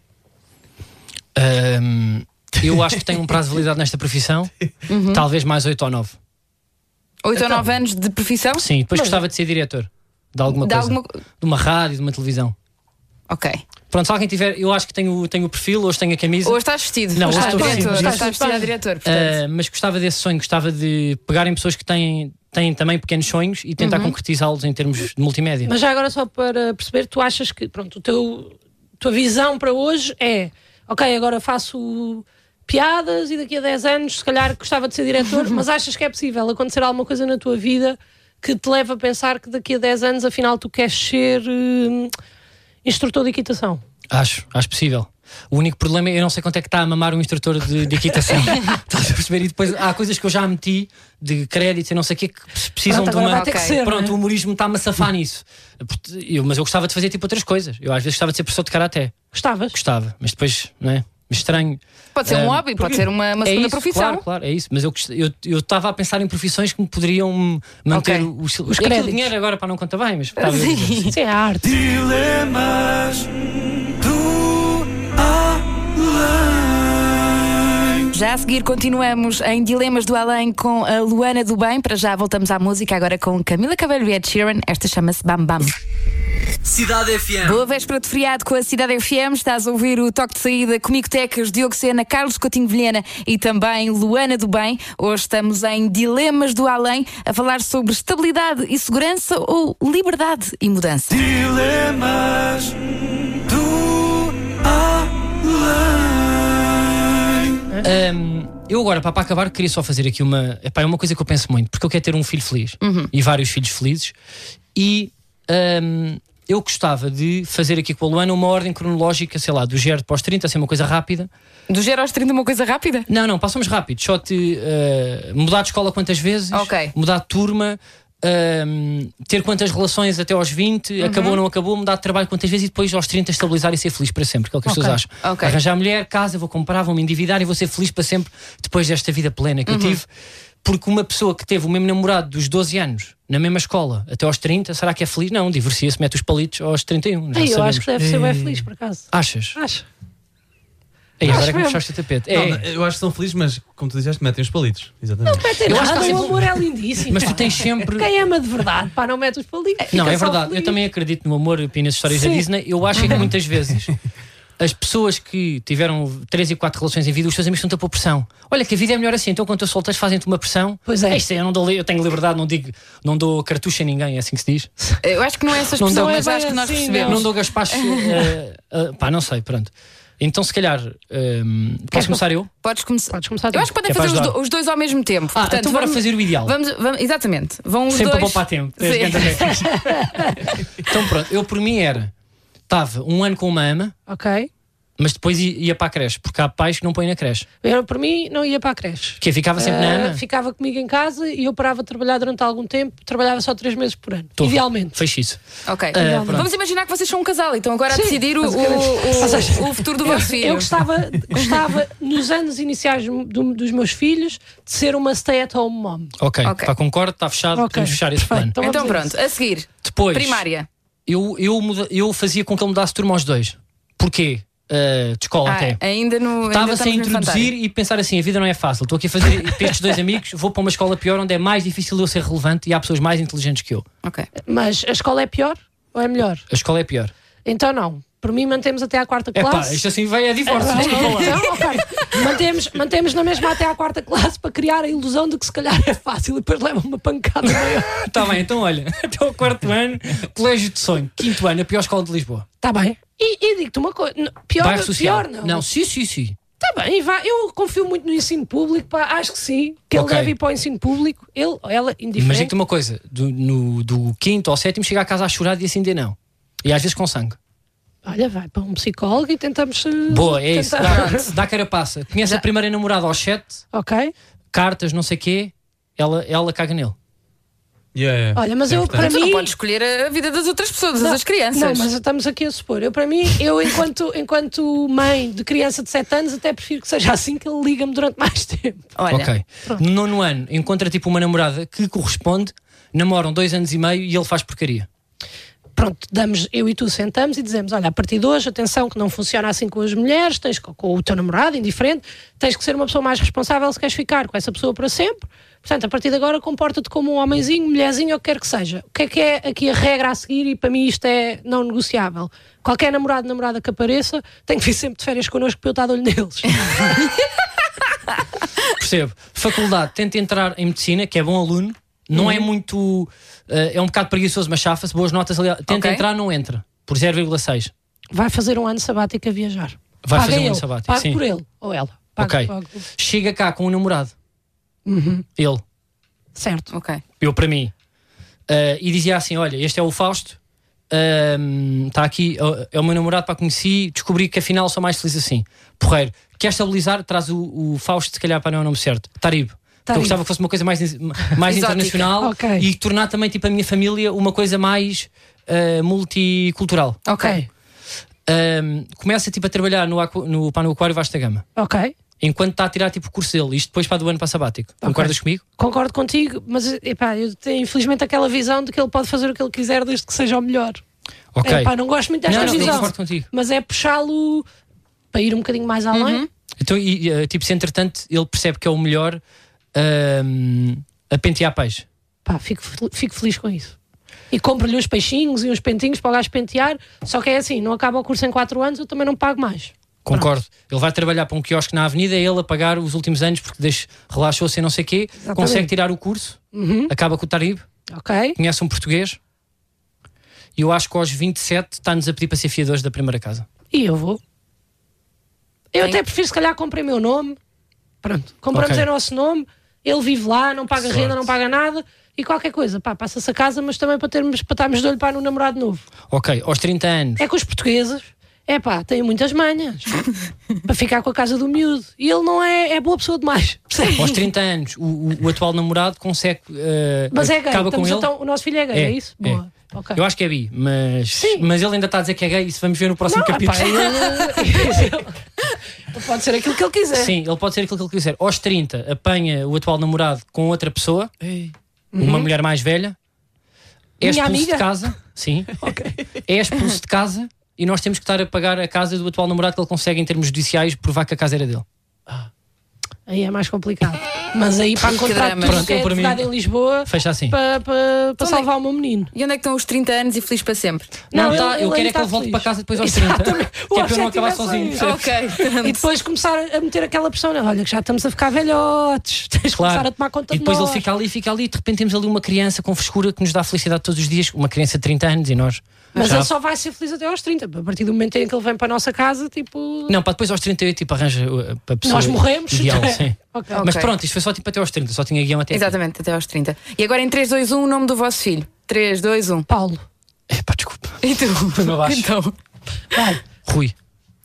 Eu acho que tenho um prazo de validade nesta profissão. Talvez mais 8 ou 9. 8 ou 9 anos de profissão? Sim, depois gostava de ser diretor de alguma coisa. De uma rádio, de uma televisão. Ok. Pronto, se alguém tiver, eu acho que tenho o perfil, hoje tenho a camisa. Hoje estás vestido. Não, hoje estou diretor. vestido. Estás vestido a diretor, portanto. Mas gostava desse sonho, gostava de pegarem pessoas que têm também pequenos sonhos e tentar concretizá-los em termos de multimédia. Mas já agora, só para perceber, tu achas que, pronto, tua visão para hoje é, ok, agora faço piadas e daqui a 10 anos se calhar gostava de ser diretor, mas achas que é possível acontecer alguma coisa na tua vida que te leva a pensar que daqui a 10 anos afinal tu queres ser instrutor de equitação? Acho possível. O único problema é eu não sei quanto é que está a mamar um instrutor de equitação. Estás a perceber? E depois há coisas que eu já meti de crédito e não sei o que precisam Pronto, de uma. vai ter que ser, Pronto, não é? o humorismo está-me a safar nisso. Mas eu gostava de fazer tipo outras coisas. Eu às vezes gostava de ser professor de karaté. Gostavas? Gostava, mas depois, não é? Estranho. Pode ser um hobby, pode ser uma segunda isso, profissão. Claro, é isso. Mas eu estava a pensar em profissões que me poderiam manter os créditos. dinheiro agora para não contar bem, mas Isso é a arte. Dilemas do além. Já a seguir continuamos em Dilemas do Além com a Luana do Bem. Para já voltamos à música agora com Camila Cabello e Ed Sheeran. Esta chama-se Bam Bam. Cidade FM. Boa véspera de feriado com a Cidade FM. Estás a ouvir o Toque de Saída comigo, Tecas, Diogo Sena, Carlos Coutinho Vilhena e também Luana do Bem. Hoje estamos em Dilemas do Além a falar sobre estabilidade e segurança ou liberdade e mudança. Dilemas do além. Eu agora, para acabar, queria só fazer aqui é uma coisa que eu penso muito, porque eu quero ter um filho feliz e vários filhos felizes e eu gostava de fazer aqui com a Luana uma ordem cronológica, sei lá, do 0 para os 30, ser uma coisa rápida. Do 0 aos 30 uma coisa rápida? Não, passamos rápido. Só mudar de escola quantas vezes, mudar de turma, ter quantas relações até aos 20, acabou ou não acabou, mudar de trabalho quantas vezes e depois aos 30 estabilizar e ser feliz para sempre, que é o que as pessoas acham. Arranjar mulher, casa, vou comprar, vou me endividar e vou ser feliz para sempre depois desta vida plena que eu tive. Porque uma pessoa que teve o mesmo namorado dos 12 anos na mesma escola até aos 30, será que é feliz? Não, divorcia-se, mete os palitos aos 31. Eu acho que deve ser bem feliz, por acaso. Achas? Acho. Agora é que me puxaste o tapete. Não, eu acho que são felizes, mas como tu disseste, metem os palitos. Exatamente. Não metem nada, o amor é lindíssimo. Mas tu tens sempre. Quem ama de verdade, pá, não mete os palitos. Não, fica é só verdade. feliz. Eu também acredito no amor e nas histórias da Disney. Eu acho que muitas vezes as pessoas que tiveram 3 e 4 relações em vida, os seus amigos estão-te a pôr pressão. Olha, que a vida é melhor assim. Então, quando estou solteiro, fazem-te uma pressão. Pois é. Isto eu tenho liberdade, não dou cartucho a ninguém, é assim que se diz. Eu acho que não é essa expressão, mas acho que nós assim, percebemos. Não dou gaspacho. Pá, não sei, pronto. Então, se calhar, posso começar eu? Podes começar. tu. Eu acho que podem Que é para fazer ajudar. os dois ao mesmo tempo. Portanto, então bora fazer o ideal. Vamos, exatamente. Vão os Sempre dois. a poupar tempo. Então, pronto, eu por mim estava um ano com uma ama, Ok. Mas depois ia para a creche, porque há pais que não põem na creche. Eu, por mim, não ia para a creche. Que ficava sempre na Ana? Ficava comigo em casa e eu parava de trabalhar durante algum tempo. Trabalhava só 3 meses por ano, idealmente. Fez isso. Ok. pronto. Vamos imaginar que vocês são um casal, então agora a Sim, decidir o futuro do vosso filho. Eu gostava, nos anos iniciais dos meus filhos, de ser uma stay-at-home mom. Ok, Ok. Pá, concordo, está fechado, podemos fechar esse plano. Então, Então vamos a pronto, a seguir. Depois, Primária. eu fazia com que ele mudasse turma aos 2. Porquê? De escola até. Ainda no. Estava-se a introduzir e pensar assim: a vida não é fácil. Estou aqui a fazer para estes 2 amigos, vou para uma escola pior onde é mais difícil eu ser relevante e há pessoas mais inteligentes que eu. Ok. Mas a escola é pior ou é melhor? A escola é pior. Então não. Por mim mantemos até à 4ª É pá, classe. isto assim vai a divórcio. Não, ok. Mantemos na mesma até à 4ª classe para criar a ilusão de que se calhar é fácil e depois leva uma pancada maior. Está bem, então olha, até ao 4º ano, colégio de sonho. 5º ano, a pior escola de Lisboa. Está bem. E digo-te uma coisa: pior, Bairro social. pior não. Não, sim. Está bem, eu confio muito no ensino público, pá, acho que sim, que ele Ok. deve ir para o ensino público, ele ou ela, indiferente. Mas digo-te uma coisa: do 5º ao 7º chega a casa a chorar e assim de não. E às vezes com sangue. Olha, vai para um psicólogo e tentamos. Boa, é isso. tentar- Dá carapaça. Conhece a primeira namorada aos 7, Ok. cartas, não sei o quê, ela caga nele. Olha, mas eu, para Tu não mim. podes escolher a vida das outras pessoas, das crianças. Não, mas estamos aqui a supor. Para mim, enquanto mãe de criança de 7 anos, até prefiro que seja assim, que ele liga-me durante mais tempo. Olha, Ok. No 9º ano, encontra tipo uma namorada que corresponde, namoram 2 anos e meio e ele faz porcaria. Pronto, eu e tu sentamos e dizemos: olha, a partir de hoje, atenção, que não funciona assim com as mulheres, tens com o teu namorado, indiferente, tens que ser uma pessoa mais responsável se queres ficar com essa pessoa para sempre. Portanto, a partir de agora, comporta-te como um homenzinho, mulherzinho, ou o que quer que seja. O que é aqui a regra a seguir? E para mim isto é não negociável. Qualquer namorada que apareça tem que vir sempre de férias connosco para eu estar de olho neles. Percebo. Faculdade, tenta entrar em medicina, que é bom aluno, não é muito. É um bocado preguiçoso, mas chafa-se, boas notas ali. Tenta Ok. entrar, não entra. Por 0,6. Vai fazer um ano sabático a viajar. Vai Paga fazer um ele. ano sabático, Pago sim. por ele ou ela. Ok. Pago. Chega cá com um namorado. Ele. Certo. ok. Eu para mim. E dizia assim: olha, este é o Fausto. Está aqui, é o meu namorado, para conheci, descobri que afinal sou mais feliz assim. Porreiro, quer estabilizar, traz o Fausto, se calhar para não é o nome certo. Tarib. Eu gostava que fosse uma coisa mais internacional Ok. e tornar também tipo a minha família uma coisa mais multicultural. Ok. Começa tipo a trabalhar no Aquário Vasta Gama, Ok. enquanto está a tirar tipo o curso dele, isto depois para do ano para sabático. Concordas comigo? Concordo contigo, mas epá, eu tenho infelizmente aquela visão de que ele pode fazer o que ele quiser desde que seja o melhor. Ok. Epá, não gosto muito desta Não, visão. concordo contigo. Mas é puxá-lo para ir um bocadinho mais além. Então, tipo, se entretanto ele percebe que é o melhor a pentear peixe. Pá, fico feliz com isso. E compro-lhe uns peixinhos e uns pentinhos para o gajo pentear. Só que é assim, não acaba o curso em 4 anos, eu também não pago mais. Concordo. Ele vai trabalhar para um quiosque na avenida, é ele a pagar os últimos anos porque relaxou-se e não sei o quê, consegue tirar o curso, acaba com o Tarib, Ok? conhece um português e eu acho que aos 27 está-nos a pedir para ser fiadores da primeira casa. E eu vou. Eu Sim. até prefiro se calhar comprei meu nome. Pronto. Compramos Ok. em nosso nome. Ele vive lá, não paga renda, não paga nada. E qualquer coisa, pá, passa-se a casa, mas também para estarmos de olho para no namorado novo. Ok, aos 30 anos. É que os portugueses, têm muitas manhas para ficar com a casa do miúdo. E ele não é boa pessoa demais. Aos 30 anos, o atual namorado consegue. Mas é gay. acaba com ele. Então, o nosso filho é gay, é isso? É. Boa. Ok. Eu acho que é bi, mas Sim. ele ainda está a dizer que é gay. Isso vamos ver no próximo capítulo. Ele pode ser aquilo que ele quiser. Sim, ele pode ser aquilo que ele quiser. Aos 30, apanha o atual namorado com outra pessoa, uma mulher mais velha, é Minha expulso amiga? de casa. Sim, é expulso de casa e nós temos que estar a pagar a casa do atual namorado que ele consegue, em termos judiciais, provar que a casa era dele. Aí é mais complicado. Mas aí para encontrar drama. tudo Pronto, que é eu por mim- advogado em Lisboa Fecha assim. para salvar o meu menino. E onde é que estão os 30 anos e feliz para sempre? Não, Não, ele eu quero ainda é que ele está volte feliz. para casa depois aos 30. Exatamente. Que é para eu não objetivo acabar é só sozinho. isso. Ok. E depois começar a meter aquela pressão, né? Olha, que já estamos a ficar velhotes, tens de Claro. começar a tomar conta E depois de ele nós. fica ali, e de repente temos ali uma criança com frescura que nos dá felicidade todos os dias, uma criança de 30 anos e nós. Mas já- ele só vai ser feliz até aos 30. A partir do momento em que ele vem para a nossa casa, tipo. Não, para depois aos 38 tipo, arranja a pessoa Nós morremos. ideal, sim. Ok. Mas Ok. pronto, isto foi só tipo até aos 30, só tinha guião até aqui. Exatamente, até aos 30. E agora em 3, 2, 1, o nome do vosso filho. 3, 2, 1. Paulo. Epá, desculpa. E tu? Foi-me abaixo. Então, Vai. Rui.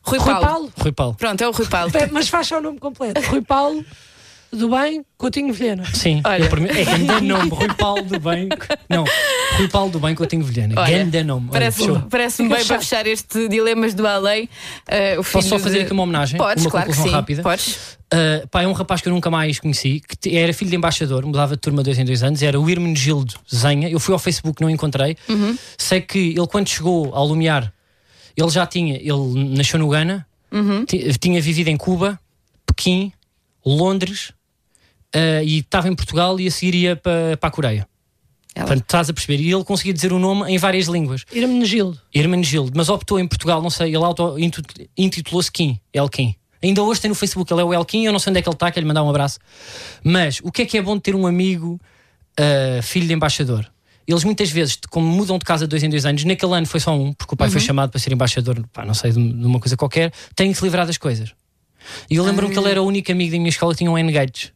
Rui Rui Paulo. Paulo. Rui Paulo. Pronto, é o Rui Paulo. Mas faz só o nome completo. Rui Paulo do Bem, Coutinho Vilhena. Sim, Olha. é grande nome. Rui Paulo do Bem. Não, Rui Paulo do Bem Coutinho Vilhena. Olha, Grande nome. Olha, fechou. Parece-me bem para fechar este Dilemas do Além. O Posso só filho fazer de- aqui uma homenagem? Podes, uma claro que conclusão sim. rápida. Podes. Pá, é um rapaz que eu nunca mais conheci, que era filho de embaixador, mudava de turma 2 em 2 anos, era o Hermenegildo Zenha. Eu fui ao Facebook, não o encontrei. Sei que ele, quando chegou ao Lumiar, ele nasceu no Ghana, tinha vivido em Cuba, Pequim, Londres, e estava em Portugal e a seguir ia para a Coreia. Portanto, estás a perceber? E ele conseguia dizer o nome em várias línguas. Hermenegildo. Hermenegildo, mas optou em Portugal, não sei, ele intitulou-se Kim, Elkin. Ainda hoje tem no Facebook, ele é o Elkin, eu não sei onde é que ele está, quero lhe mandar um abraço. Mas o que é bom de ter um amigo filho de embaixador? Eles muitas vezes, como mudam de casa de 2 em 2 anos, naquele ano foi só um, porque o pai foi chamado para ser embaixador, pá, não sei, de uma coisa qualquer, têm que se livrar das coisas. E eu lembro-me que ele era o único amigo da minha escola que tinha um N-Gage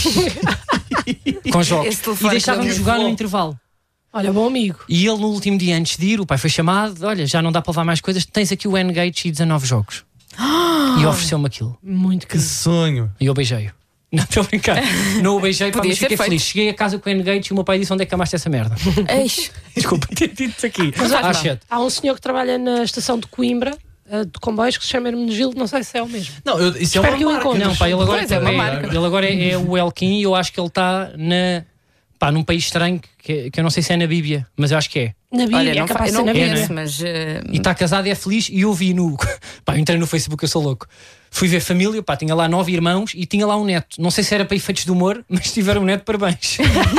com jogos. Esse E telefone deixávamos que jogar no intervalo. Olha, bom amigo. E ele, no último dia antes de ir, o pai foi chamado: olha, já não dá para levar mais coisas, tens aqui o N-Gage e 19 jogos. E ofereceu-me aquilo. Muito Que querido. sonho. E eu beijei-o. Não, estou a brincar. Não o beijei, pá, Podia mas ter fiquei feito. feliz. Cheguei a casa com o N-Gage e o meu pai disse: onde é que amaste essa merda? Eis. Desculpa ter dito isso aqui. Mas faz mal. Chat. Há um senhor que trabalha na estação de Coimbra, de comboios, que se chama Hermenegildo, não sei se é o mesmo. Não, isso é Espero uma que eu marca. encontre. Não, pá, ele agora, Pois, é uma marca. ele agora é o Elkin e eu acho que ele está num país estranho que eu não sei se é na Bíblia, mas eu acho que é. Na Bíblia, Olha, é capaz de eu ser não na Bíblia. conheço, mas. E está casado e é feliz. E eu vi pá, eu entrei no Facebook, eu sou louco. Fui ver família, pá, tinha lá 9 irmãos e tinha lá um neto. Não sei se era para efeitos de humor, mas tiveram um neto, parabéns.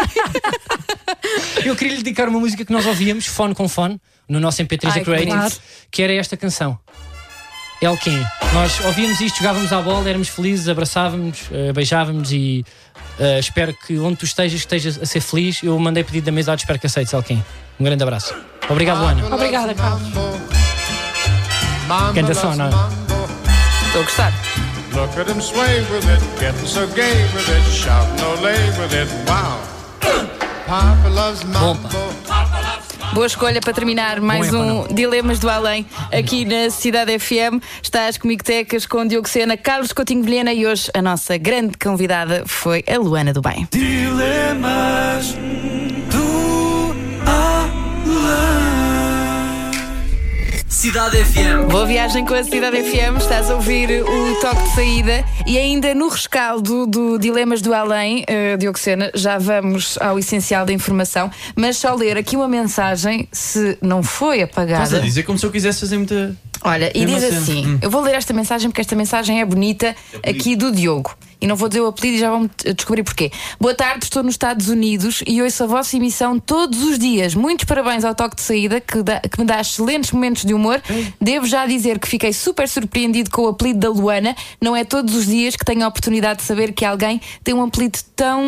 Eu queria lhe dedicar uma música que nós ouvíamos, fone com fone, no nosso MP3 da Ai, Creative, claro. que era esta canção. Elkin. Nós ouvíamos isto, jogávamos à bola, éramos felizes, abraçávamos, beijávamos e espero que onde tu estejas a ser feliz. Eu mandei pedido da amizade, espero que aceites, Elkin. Um grande abraço. Obrigado, Ana. Obrigada, Carlos. Canta só, não é? Estou a gostar. Look at him sway with it, getting so gay with it, shouting olay with it, wow. Papa loves mambo. Boa escolha para terminar mais Bom, um Dilemas do Além aqui na Cidade FM. Estás comigo, Tecas, com Diogo Sena, Carlos Coutinho Vilhena e hoje a nossa grande convidada foi a Luana do Bem. Dilemas do Além. Cidade FM. Boa viagem com a Cidade FM, estás a ouvir o toque de saída e ainda no rescaldo do Dilemas do Além, Diogo Sena, já vamos ao essencial da informação, mas só ler aqui uma mensagem, se não foi Estás a apagada. dizer como se eu quisesse fazer muita. Olha, e Mesmo diz assim. assim, eu vou ler esta mensagem porque esta mensagem é bonita, aqui do Diogo. E não vou dizer o apelido e já vão descobrir porquê. Boa tarde, estou nos Estados Unidos e ouço a vossa emissão todos os dias. Muitos parabéns ao toque de saída, que me dá excelentes momentos de humor. Devo já dizer que fiquei super surpreendido com o apelido da Luana. Não é todos os dias que tenho a oportunidade de saber que alguém tem um apelido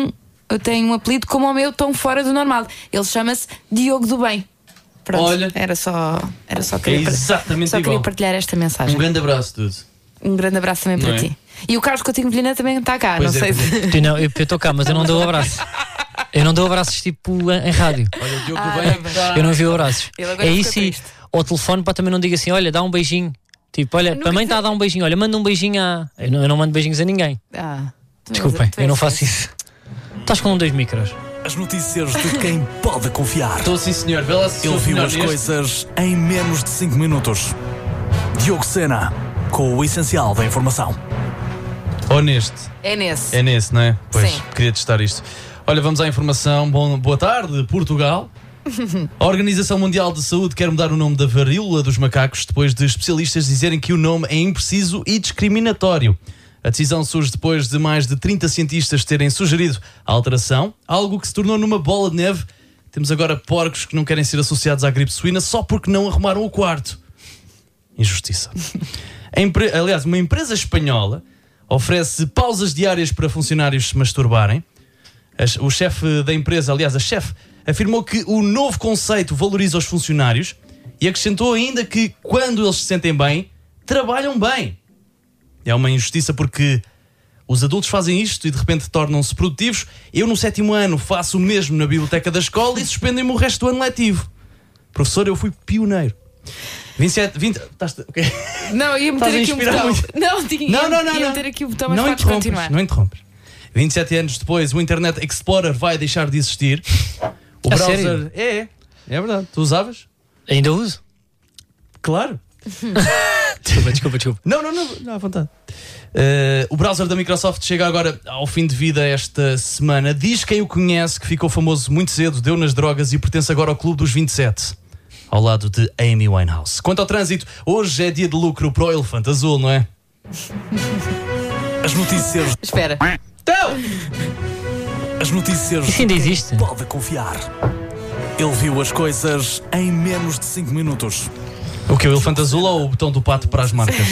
como o meu, tão fora do normal. Ele chama-se Diogo do Bem. Pronto, Olha. era só É queria, exatamente só queria igual. partilhar esta mensagem. Um grande abraço, tudo. Um grande abraço também para Não é? ti. E o Carlos Coutinho Vilhena também está cá, Pois não é, sei pois se. Não, eu estou cá, mas eu não dou abraço. Eu não dou abraços tipo em rádio. Olha, o Diogo Ah, do Bem é que está. Eu não envio abraços. Ele agora É fica isso e triste. ao telefone, pá, também não digo assim: olha, dá um beijinho. Tipo, olha, nunca a mãe está a dar um beijinho, olha, manda um beijinho a. Eu não mando beijinhos a ninguém. Desculpem, eu não faço isso. Estás com 2 micros. As notícias de quem pode confiar. Estou sim, senhor. Vê lá se Ele sou viu melhor as neste. coisas em menos de 5 minutos. Diogo Sena, com o essencial da informação. Ou neste. É nesse. É nesse, não é? Pois, Sim. queria testar isto. Olha, vamos à informação. Boa tarde, Portugal. A Organização Mundial de Saúde quer mudar o nome da varíola dos macacos depois de especialistas dizerem que o nome é impreciso e discriminatório. A decisão surge depois de mais de 30 cientistas terem sugerido a alteração, algo que se tornou numa bola de neve. Temos agora porcos que não querem ser associados à gripe suína só porque não arrumaram o quarto. Injustiça. Aliás, uma empresa espanhola oferece pausas diárias para funcionários se masturbarem. O chefe da empresa, aliás, a chefe, afirmou que o novo conceito valoriza os funcionários e acrescentou ainda que, quando eles se sentem bem, trabalham bem. É uma injustiça porque os adultos fazem isto e de repente tornam-se produtivos. Eu, no 7º ano, faço o mesmo na biblioteca da escola e suspendem-me o resto do ano letivo. Professor, eu fui pioneiro. 27, 20. Okay. Não, ia meter aqui um botão. Não. Ia meter aqui um botão, mas podes continuar. Não interrompes. 27 anos depois, o Internet Explorer vai deixar de existir. O browser. Sério? É verdade. Tu usavas? Ainda uso? Claro. Desculpa. Não, à vontade. O browser da Microsoft chega agora ao fim de vida esta semana. Diz quem o conhece que ficou famoso muito cedo, deu nas drogas e pertence agora ao Clube dos 27, ao lado de Amy Winehouse. Quanto ao trânsito, hoje é dia de lucro para o elefante azul, não é? As notícias. Espera. Então! As notícias. Isso ainda existe? Pode confiar. Ele viu as coisas em menos de 5 minutos. O que? O elefante azul ou o botão do pato para as marcas?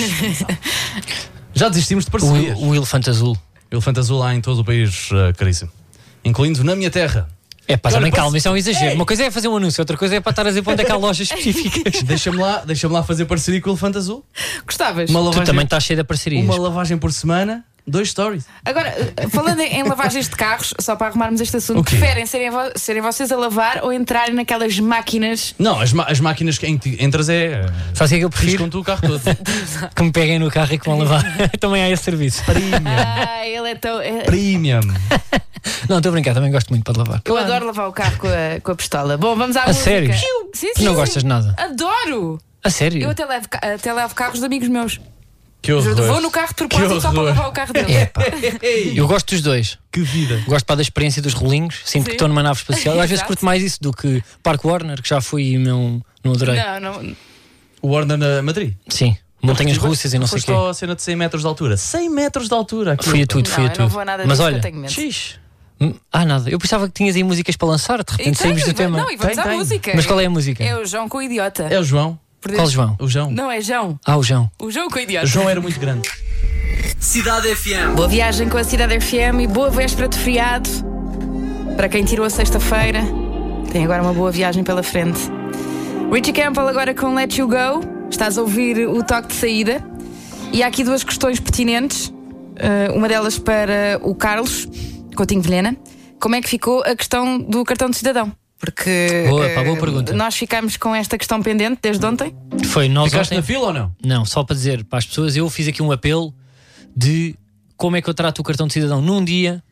Já desistimos de parcerias. O elefante azul. O elefante azul há em todo o país, caríssimo. Incluindo na minha terra. É pá, também calma, isso é um exagero. Uma coisa é fazer um anúncio, outra coisa é para estar a dizer para onde é que há lojas específicas. Deixa-me lá fazer parceria com o elefante azul. Gostavas? Tu também estás cheio de parcerias. Uma lavagem por semana, 2 stories. Agora, falando em lavagens de carros, só para arrumarmos este assunto, preferem serem vocês a lavar ou entrarem naquelas máquinas? Não, as máquinas que entras Sabe o que é que eu prefiro? com tu o carro todo. Que me peguem no carro e que vão lavar. Também há esse serviço. Ele é tão. Premium. Não, estou a brincar, também gosto muito para lavar. Eu adoro lavar o carro com a pistola. Bom, vamos à música. Sério? Sim. Tu não gostas de nada? Adoro! A sério? Eu até levo carros de amigos meus. Que horror. Vou no carro de propósito só para lavar o carro deles. Eu gosto dos dois. Que vida. Gosto para da experiência dos rolinhos. Sinto que estou numa nave espacial. Eu às vezes curto mais isso do que Parque Warner, que já fui e não adorei. Não. O Warner na Madrid? Sim. Montanhas russas e não sei o quê. Foste a cena de 100 metros de altura. 100 metros de altura. Fui a tudo. Eu não vou nada disso. Mas olha, eu tenho medo. nada. Eu pensava que tinhas aí músicas para lançar, de repente saímos do tema. Não, e vamos à música. Mas qual é a música? É o João com o Idiota. É o João. Qual João? O João. Não, é João. O João. O João com o Idiota. O João era muito grande. Cidade FM. Boa viagem com a Cidade FM e boa véspera de feriado. Para quem tirou a sexta-feira, tem agora uma boa viagem pela frente. Richie Campbell agora com Let You Go. Estás a ouvir o toque de saída. E há aqui 2 questões pertinentes. Uma delas para o Carlos Coutinho Vilhena. Como é que ficou a questão do cartão de cidadão? Porque boa pergunta. Nós ficámos com esta questão pendente desde ontem. Foi, nós Ficaste ontem... na fila ou não? Não, só para dizer para as pessoas, eu fiz aqui um apelo de como é que eu trato o cartão de cidadão num dia.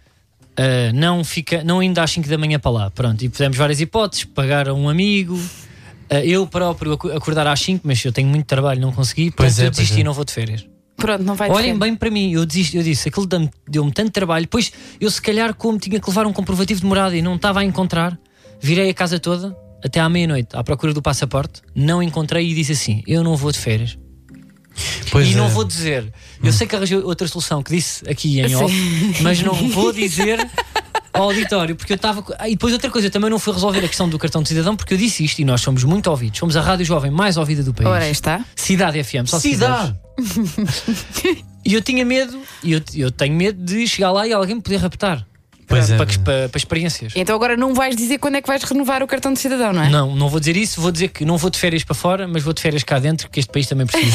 Não ainda às 5 da manhã para lá. Pronto, e fizemos várias hipóteses, pagar a um amigo, eu próprio acordar às 5, mas eu tenho muito trabalho, não consegui, portanto eu desisti e não vou de férias. Pronto, não vai de Olhem férias. bem para mim, eu disse, aquilo deu-me tanto trabalho, depois eu se calhar como tinha que levar um comprovativo de morada e não estava a encontrar, virei a casa toda até à meia-noite à procura do passaporte, não encontrei e disse assim, eu não vou de férias. Não vou dizer, eu sei que arranjei outra solução que disse aqui em off, mas não vou dizer ao auditório, porque eu estava. E depois outra coisa, eu também não fui resolver a questão do cartão de cidadão, porque eu disse isto e nós somos muito ouvidos, somos a rádio jovem mais ouvida do país. Ora, aí está. Cidade FM, só Cidade. E eu tinha medo, eu tenho medo de chegar lá e alguém me poder raptar. Para experiências. Então agora não vais dizer quando é que vais renovar o cartão de cidadão, não é? Não vou dizer isso, vou dizer que não vou de férias para fora, mas vou de férias cá dentro, que este país também precisa.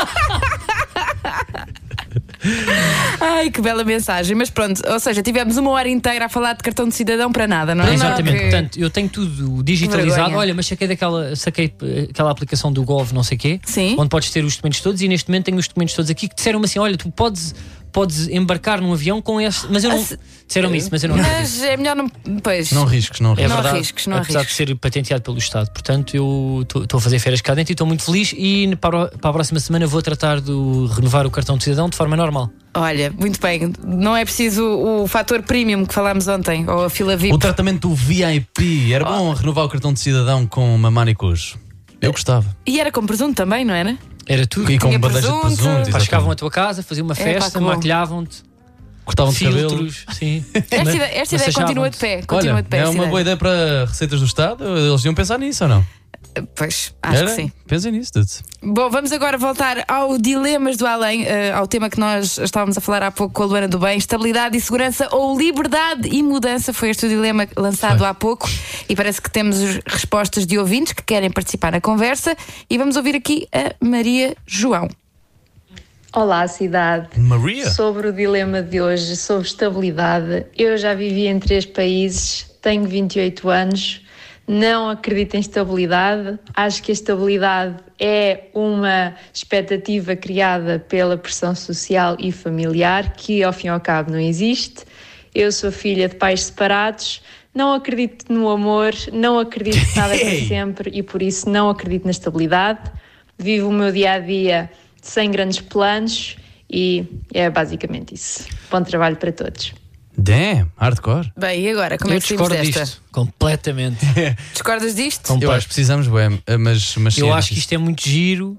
Ai, que bela mensagem. Mas pronto, ou seja, tivemos 1 hora inteira a falar de cartão de cidadão para nada, não é? Exatamente, Que... portanto, eu tenho tudo digitalizado. Olha, mas saquei aquela aplicação do Gov, não sei o quê, onde podes ter os documentos todos, e neste momento tenho os documentos todos aqui que disseram-me assim: olha, tu podes embarcar num avião com esse. Mas eu não. Disseram-me isso, mas eu não. Mas é melhor não. Pois. Não risques, não risques. É verdade, risques, não apesar de ser patenteado pelo Estado. Portanto, eu estou a fazer férias cá dentro e estou muito feliz. E para a próxima semana vou tratar de renovar o cartão de cidadão de forma normal. Olha, muito bem. Não é preciso o fator premium que falámos ontem, ou a fila VIP. O tratamento do VIP. Era bom renovar o cartão de cidadão com uma manicure. Eu gostava. E era com presunto também, não era? Era tudo. E com bandeja de presunto. Chegavam à tua casa, faziam uma festa, maquilhavam-te, cortavam-te cabelo. Sim. Esta ideia continua de pé. Olha, é uma boa ideia para receitas do Estado. Eles iam pensar nisso ou não? Pois, acho que sim. Pensem nisso, tudo. Bom, vamos agora voltar ao Dilemas do Além, ao tema que nós estávamos a falar há pouco com a Luana do Bem: estabilidade e segurança ou liberdade e mudança. Foi este o dilema lançado há pouco e parece que temos respostas de ouvintes que querem participar na conversa, e vamos ouvir aqui a Maria João. Olá, cidade. Maria. Sobre o dilema de hoje, sobre estabilidade, eu já vivi em 3 países, tenho 28 anos. não acredito em estabilidade. Acho que a estabilidade é uma expectativa criada pela pressão social e familiar, que ao fim e ao cabo não existe. Eu sou filha de pais separados, não acredito no amor, não acredito que nada é para sempre e por isso não acredito na estabilidade. Vivo o meu dia-a-dia sem grandes planos e é basicamente isso. Bom trabalho para todos. Damn, hardcore. Bem, e agora? Como é que saímos desta? Disto, completamente. Discordas disto? Eu acho que precisamos, mas eu acho que isto é muito giro.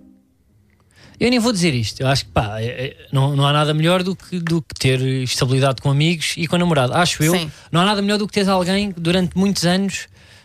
Eu nem vou dizer isto. Eu acho que não há nada melhor do que ter estabilidade com amigos e com a namorada. Acho eu. Sim. Não há nada melhor do que teres alguém que durante muitos anos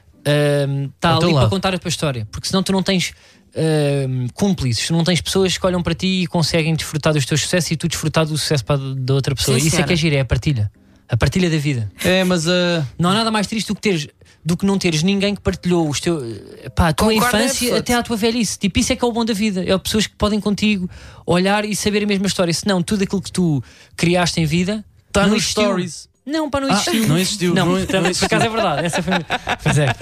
está ali para contar a tua história. Porque senão tu não tens cúmplices, tu não tens pessoas que olham para ti e conseguem desfrutar dos teus sucessos e tu desfrutar do sucesso da outra pessoa. Sim, isso é que é giro, é a partilha. A partilha da vida. Não há nada mais triste do que não teres ninguém que partilhou a tua infância até à tua velhice. Tipo, isso é que é o bom da vida. É pessoas que podem contigo olhar e saber a mesma história. Senão, tudo aquilo que tu criaste em vida está nos stories. Não, não existiu. Não existiu. Não, por acaso é verdade. Essa foi... Pois é.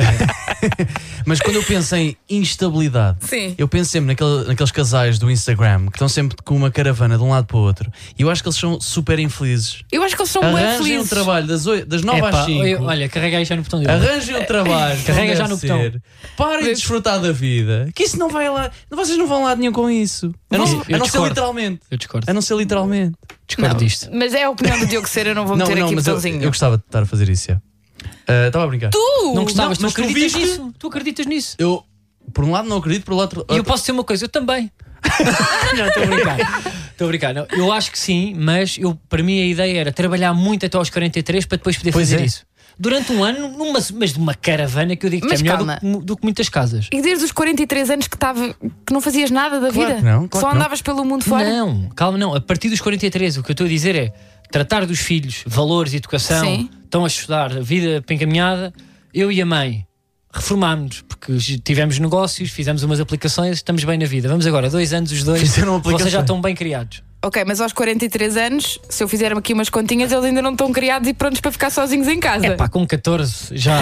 Mas quando eu penso em instabilidade, sim, eu penso sempre naqueles casais do Instagram que estão sempre com uma caravana de um lado para o outro. E eu acho que eles são super infelizes. Eu acho que eles são bem felizes. Arranjem um trabalho das 9 às 5. Olha, carrega aí já no botão de Arranjem um trabalho. Carrega já no botão. Parem de desfrutar da vida. Que isso não vai lá. Vocês não vão lá nenhum com isso. A não ser literalmente. Eu discordo. A não ser literalmente. Discordo disto. Mas é a opinião do Diogo Cera, eu não vou meter aqui botãozinho. Eu gostava de estar a fazer isso. Estava a brincar. Tu! Não gostavas, mas tu acreditas nisso? Tu acreditas nisso? Eu, por um lado, não acredito, por outro. E eu posso dizer uma coisa, eu também. Não, estou a brincar. Estou a brincar. Não, eu acho que sim, mas para mim a ideia era trabalhar muito até aos 43 para depois poder fazer isso. Durante um ano, mas de uma caravana que eu digo que é melhor do que muitas casas. E desde os 43 anos que não fazias nada da vida? Não, só andavas pelo mundo fora? Não, calma, não. A partir dos 43, o que eu estou a dizer é tratar dos filhos, valores, educação, sim, estão a estudar, a vida bem encaminhada. Eu e a mãe reformámos-nos, porque tivemos negócios, fizemos umas aplicações, estamos bem na vida. Vamos agora, 2 anos os dois, vocês já estão bem criados. Ok, mas aos 43 anos, se eu fizer aqui umas continhas, eles ainda não estão criados e prontos para ficar sozinhos em casa. É pá, com 14 já.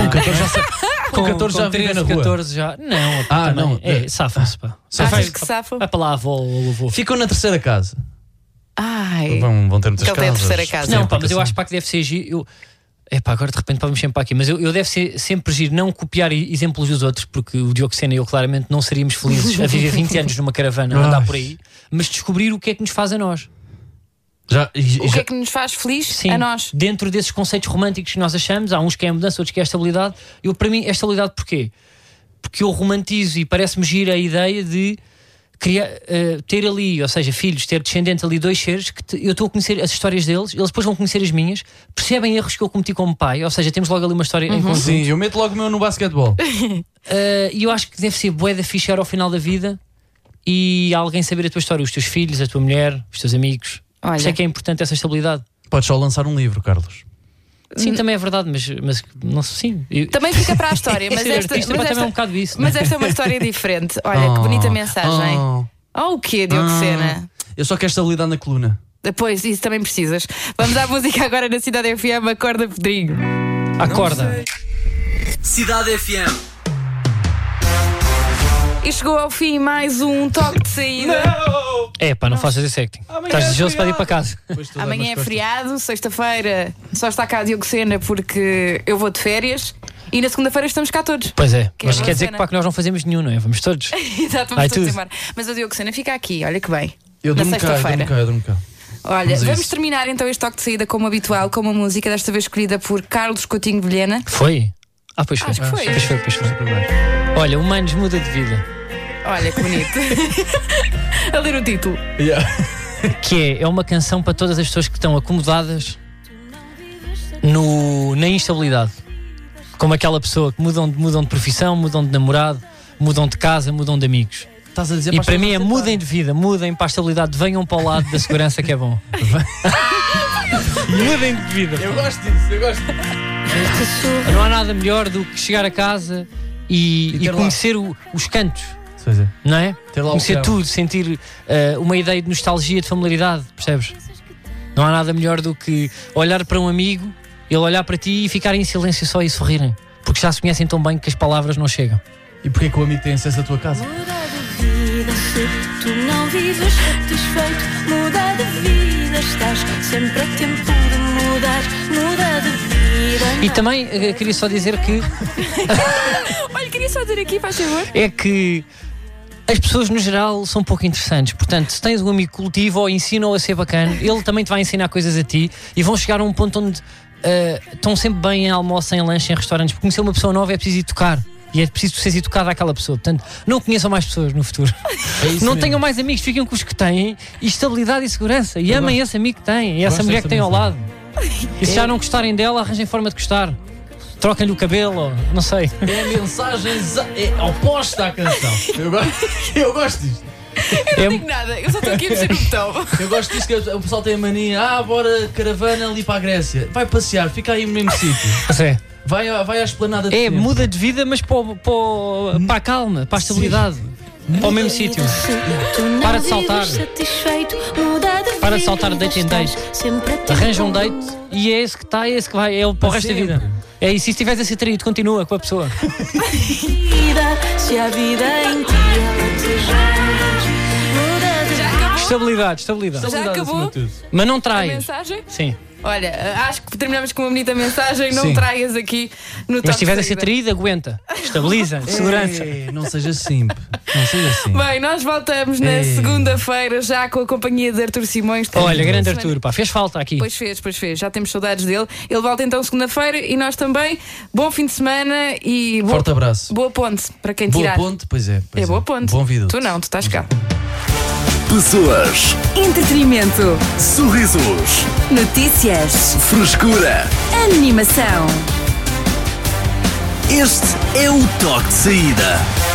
Com 14 já vivem na rua. 14 já. Não, não. Safam-se, pá. Achas que safam? Vai para lá, avó ou avô. Ficam na terceira casa. Ai. Vão ter muitas casas. Ele tem a terceira casa. Não, pá, mas eu acho que deve ser giro. Agora de repente vamos sempre para aqui, mas eu deve ser sempre giro não copiar exemplos dos outros, porque o Diogo Cena e eu claramente não seríamos felizes a viver 20 anos numa caravana, a andar por aí, mas descobrir o que é que nos faz a nós. O que é que nos faz feliz a nós? Dentro desses conceitos românticos que nós achamos, há uns que é a mudança, outros que é a estabilidade. Para mim, é estabilidade porquê? Porque eu romantizo e parece-me gira a ideia de ter ali, ou seja, filhos, ter descendentes ali, 2 seres que eu estou a conhecer as histórias deles, eles depois vão conhecer as minhas, percebem erros que eu cometi como pai, ou seja, temos logo ali uma história em conjunto. Sim, eu meto logo o meu no basquetebol. E eu acho que deve ser bué da fixe ao final da vida e alguém saber a tua história, os teus filhos, a tua mulher, os teus amigos. Isso é que é importante, essa estabilidade. Podes só lançar um livro, Carlos. Sim, também é verdade, mas não sei. Também fica para a história, mas esta também é um bocado isso. Mas esta é uma história diferente. Olha, que bonita mensagem. O quê, Diogo Cena? Eu só quero estabilidade na coluna. Depois, isso também precisas. Vamos à música agora na Cidade FM. Acorda, Pedrinho. Acorda. Cidade FM. E chegou ao fim mais um toque de saída. Não faças esse acting. Estás desejoso para ir para casa. Amanhã é feriado, sexta-feira só está cá Diogo Cena porque eu vou de férias. E na segunda-feira estamos cá todos. Pois é, mas quer dizer que nós não fazemos nenhum, não é? Vamos todos. Exato, vamos todos embora. Mas o Diogo Cena fica aqui, olha que bem. Eu na sexta-feira. Eu durmo cá. Olha, vamos terminar então este toque de saída como habitual, com uma música desta vez escolhida por Carlos Coutinho Vilhena. Foi? Pois foi. Acho que foi. Pois foi. Olha, Humanos muda de vida. Olha que bonito. A ler o título. Que é uma canção para todas as pessoas que estão acomodadas na instabilidade. Como aquela pessoa que mudam de profissão, mudam de namorado, mudam de casa, mudam de amigos. Estás a dizer e para mim é mudem de vida, mudem para a estabilidade, venham para o lado da segurança que é bom. Mudem de vida. Eu gosto disso. Não há nada melhor do que chegar a casa e conhecer os cantos. Não é? Conhecer tudo, sentir uma ideia de nostalgia, de familiaridade, percebes? Não há nada melhor do que olhar para um amigo, ele olhar para ti e ficar em silêncio só e sorrirem. porque já se conhecem tão bem que as palavras não chegam. E porquê que o amigo tem acesso à tua casa? Muda de vida se tu não vives satisfeito. Muda de vida, estás sempre a tempo de mudar. Muda de vida. E também queria só dizer que Olha, queria só dizer aqui, faz favor. é que as pessoas no geral são pouco interessantes. Portanto, se tens um amigo que cultiva ou ensina-o a ser bacana, ele também te vai ensinar coisas a ti e vão chegar a um ponto onde estão sempre bem em almoço, em lanche, em restaurantes. Porque conhecer uma pessoa nova é preciso educar. E é preciso ser educado àquela pessoa. Portanto, não conheçam mais pessoas no futuro. Não tenham mais amigos, fiquem com os que têm. E estabilidade e segurança. E amem esse amigo que têm. E essa mulher que têm ao lado. E se já não gostarem dela, arranjem forma de gostar. Troquem-lhe o cabelo, ou, não sei. É a mensagem oposta à canção. Eu gosto disto. Eu não digo nada, eu só estou aqui a mexer no botão. Eu gosto disto que o pessoal tem a mania. Bora caravana ali para a Grécia. Vai passear, fica aí no mesmo sítio. Vai à esplanada de sempre. Muda de vida, mas para a calma, para a estabilidade. Para o mesmo sítio. Para de saltar. Para de saltar de date em date. Arranja um date e é esse que está, é esse que vai, é para o resto da vida. É isso, se estiveres a ser traído, continua com a pessoa. Se a vida em ti Estabilidade. Já acabou? Mas não A trais. mensagem? Sim. Olha, acho que terminamos com uma bonita mensagem. Não traias aqui no Mas toque se estiveres a de ser saída. traído, aguenta. Estabiliza, segurança. Não seja simples. Não seja assim. Bem, nós voltamos na segunda-feira já com a companhia de Artur Simões. Olha, grande Artur, fez falta aqui. Pois fez. Já temos saudades dele. Ele volta então segunda-feira e nós também. Bom fim de semana e Forte abraço. Boa ponte para quem Boa tirar. ponte, pois é. É boa ponte. Bom vido. Tu não, tu estás cá. Pessoas, entretenimento, Sorrisos, notícias, frescura. animação. Este é o toque de saída.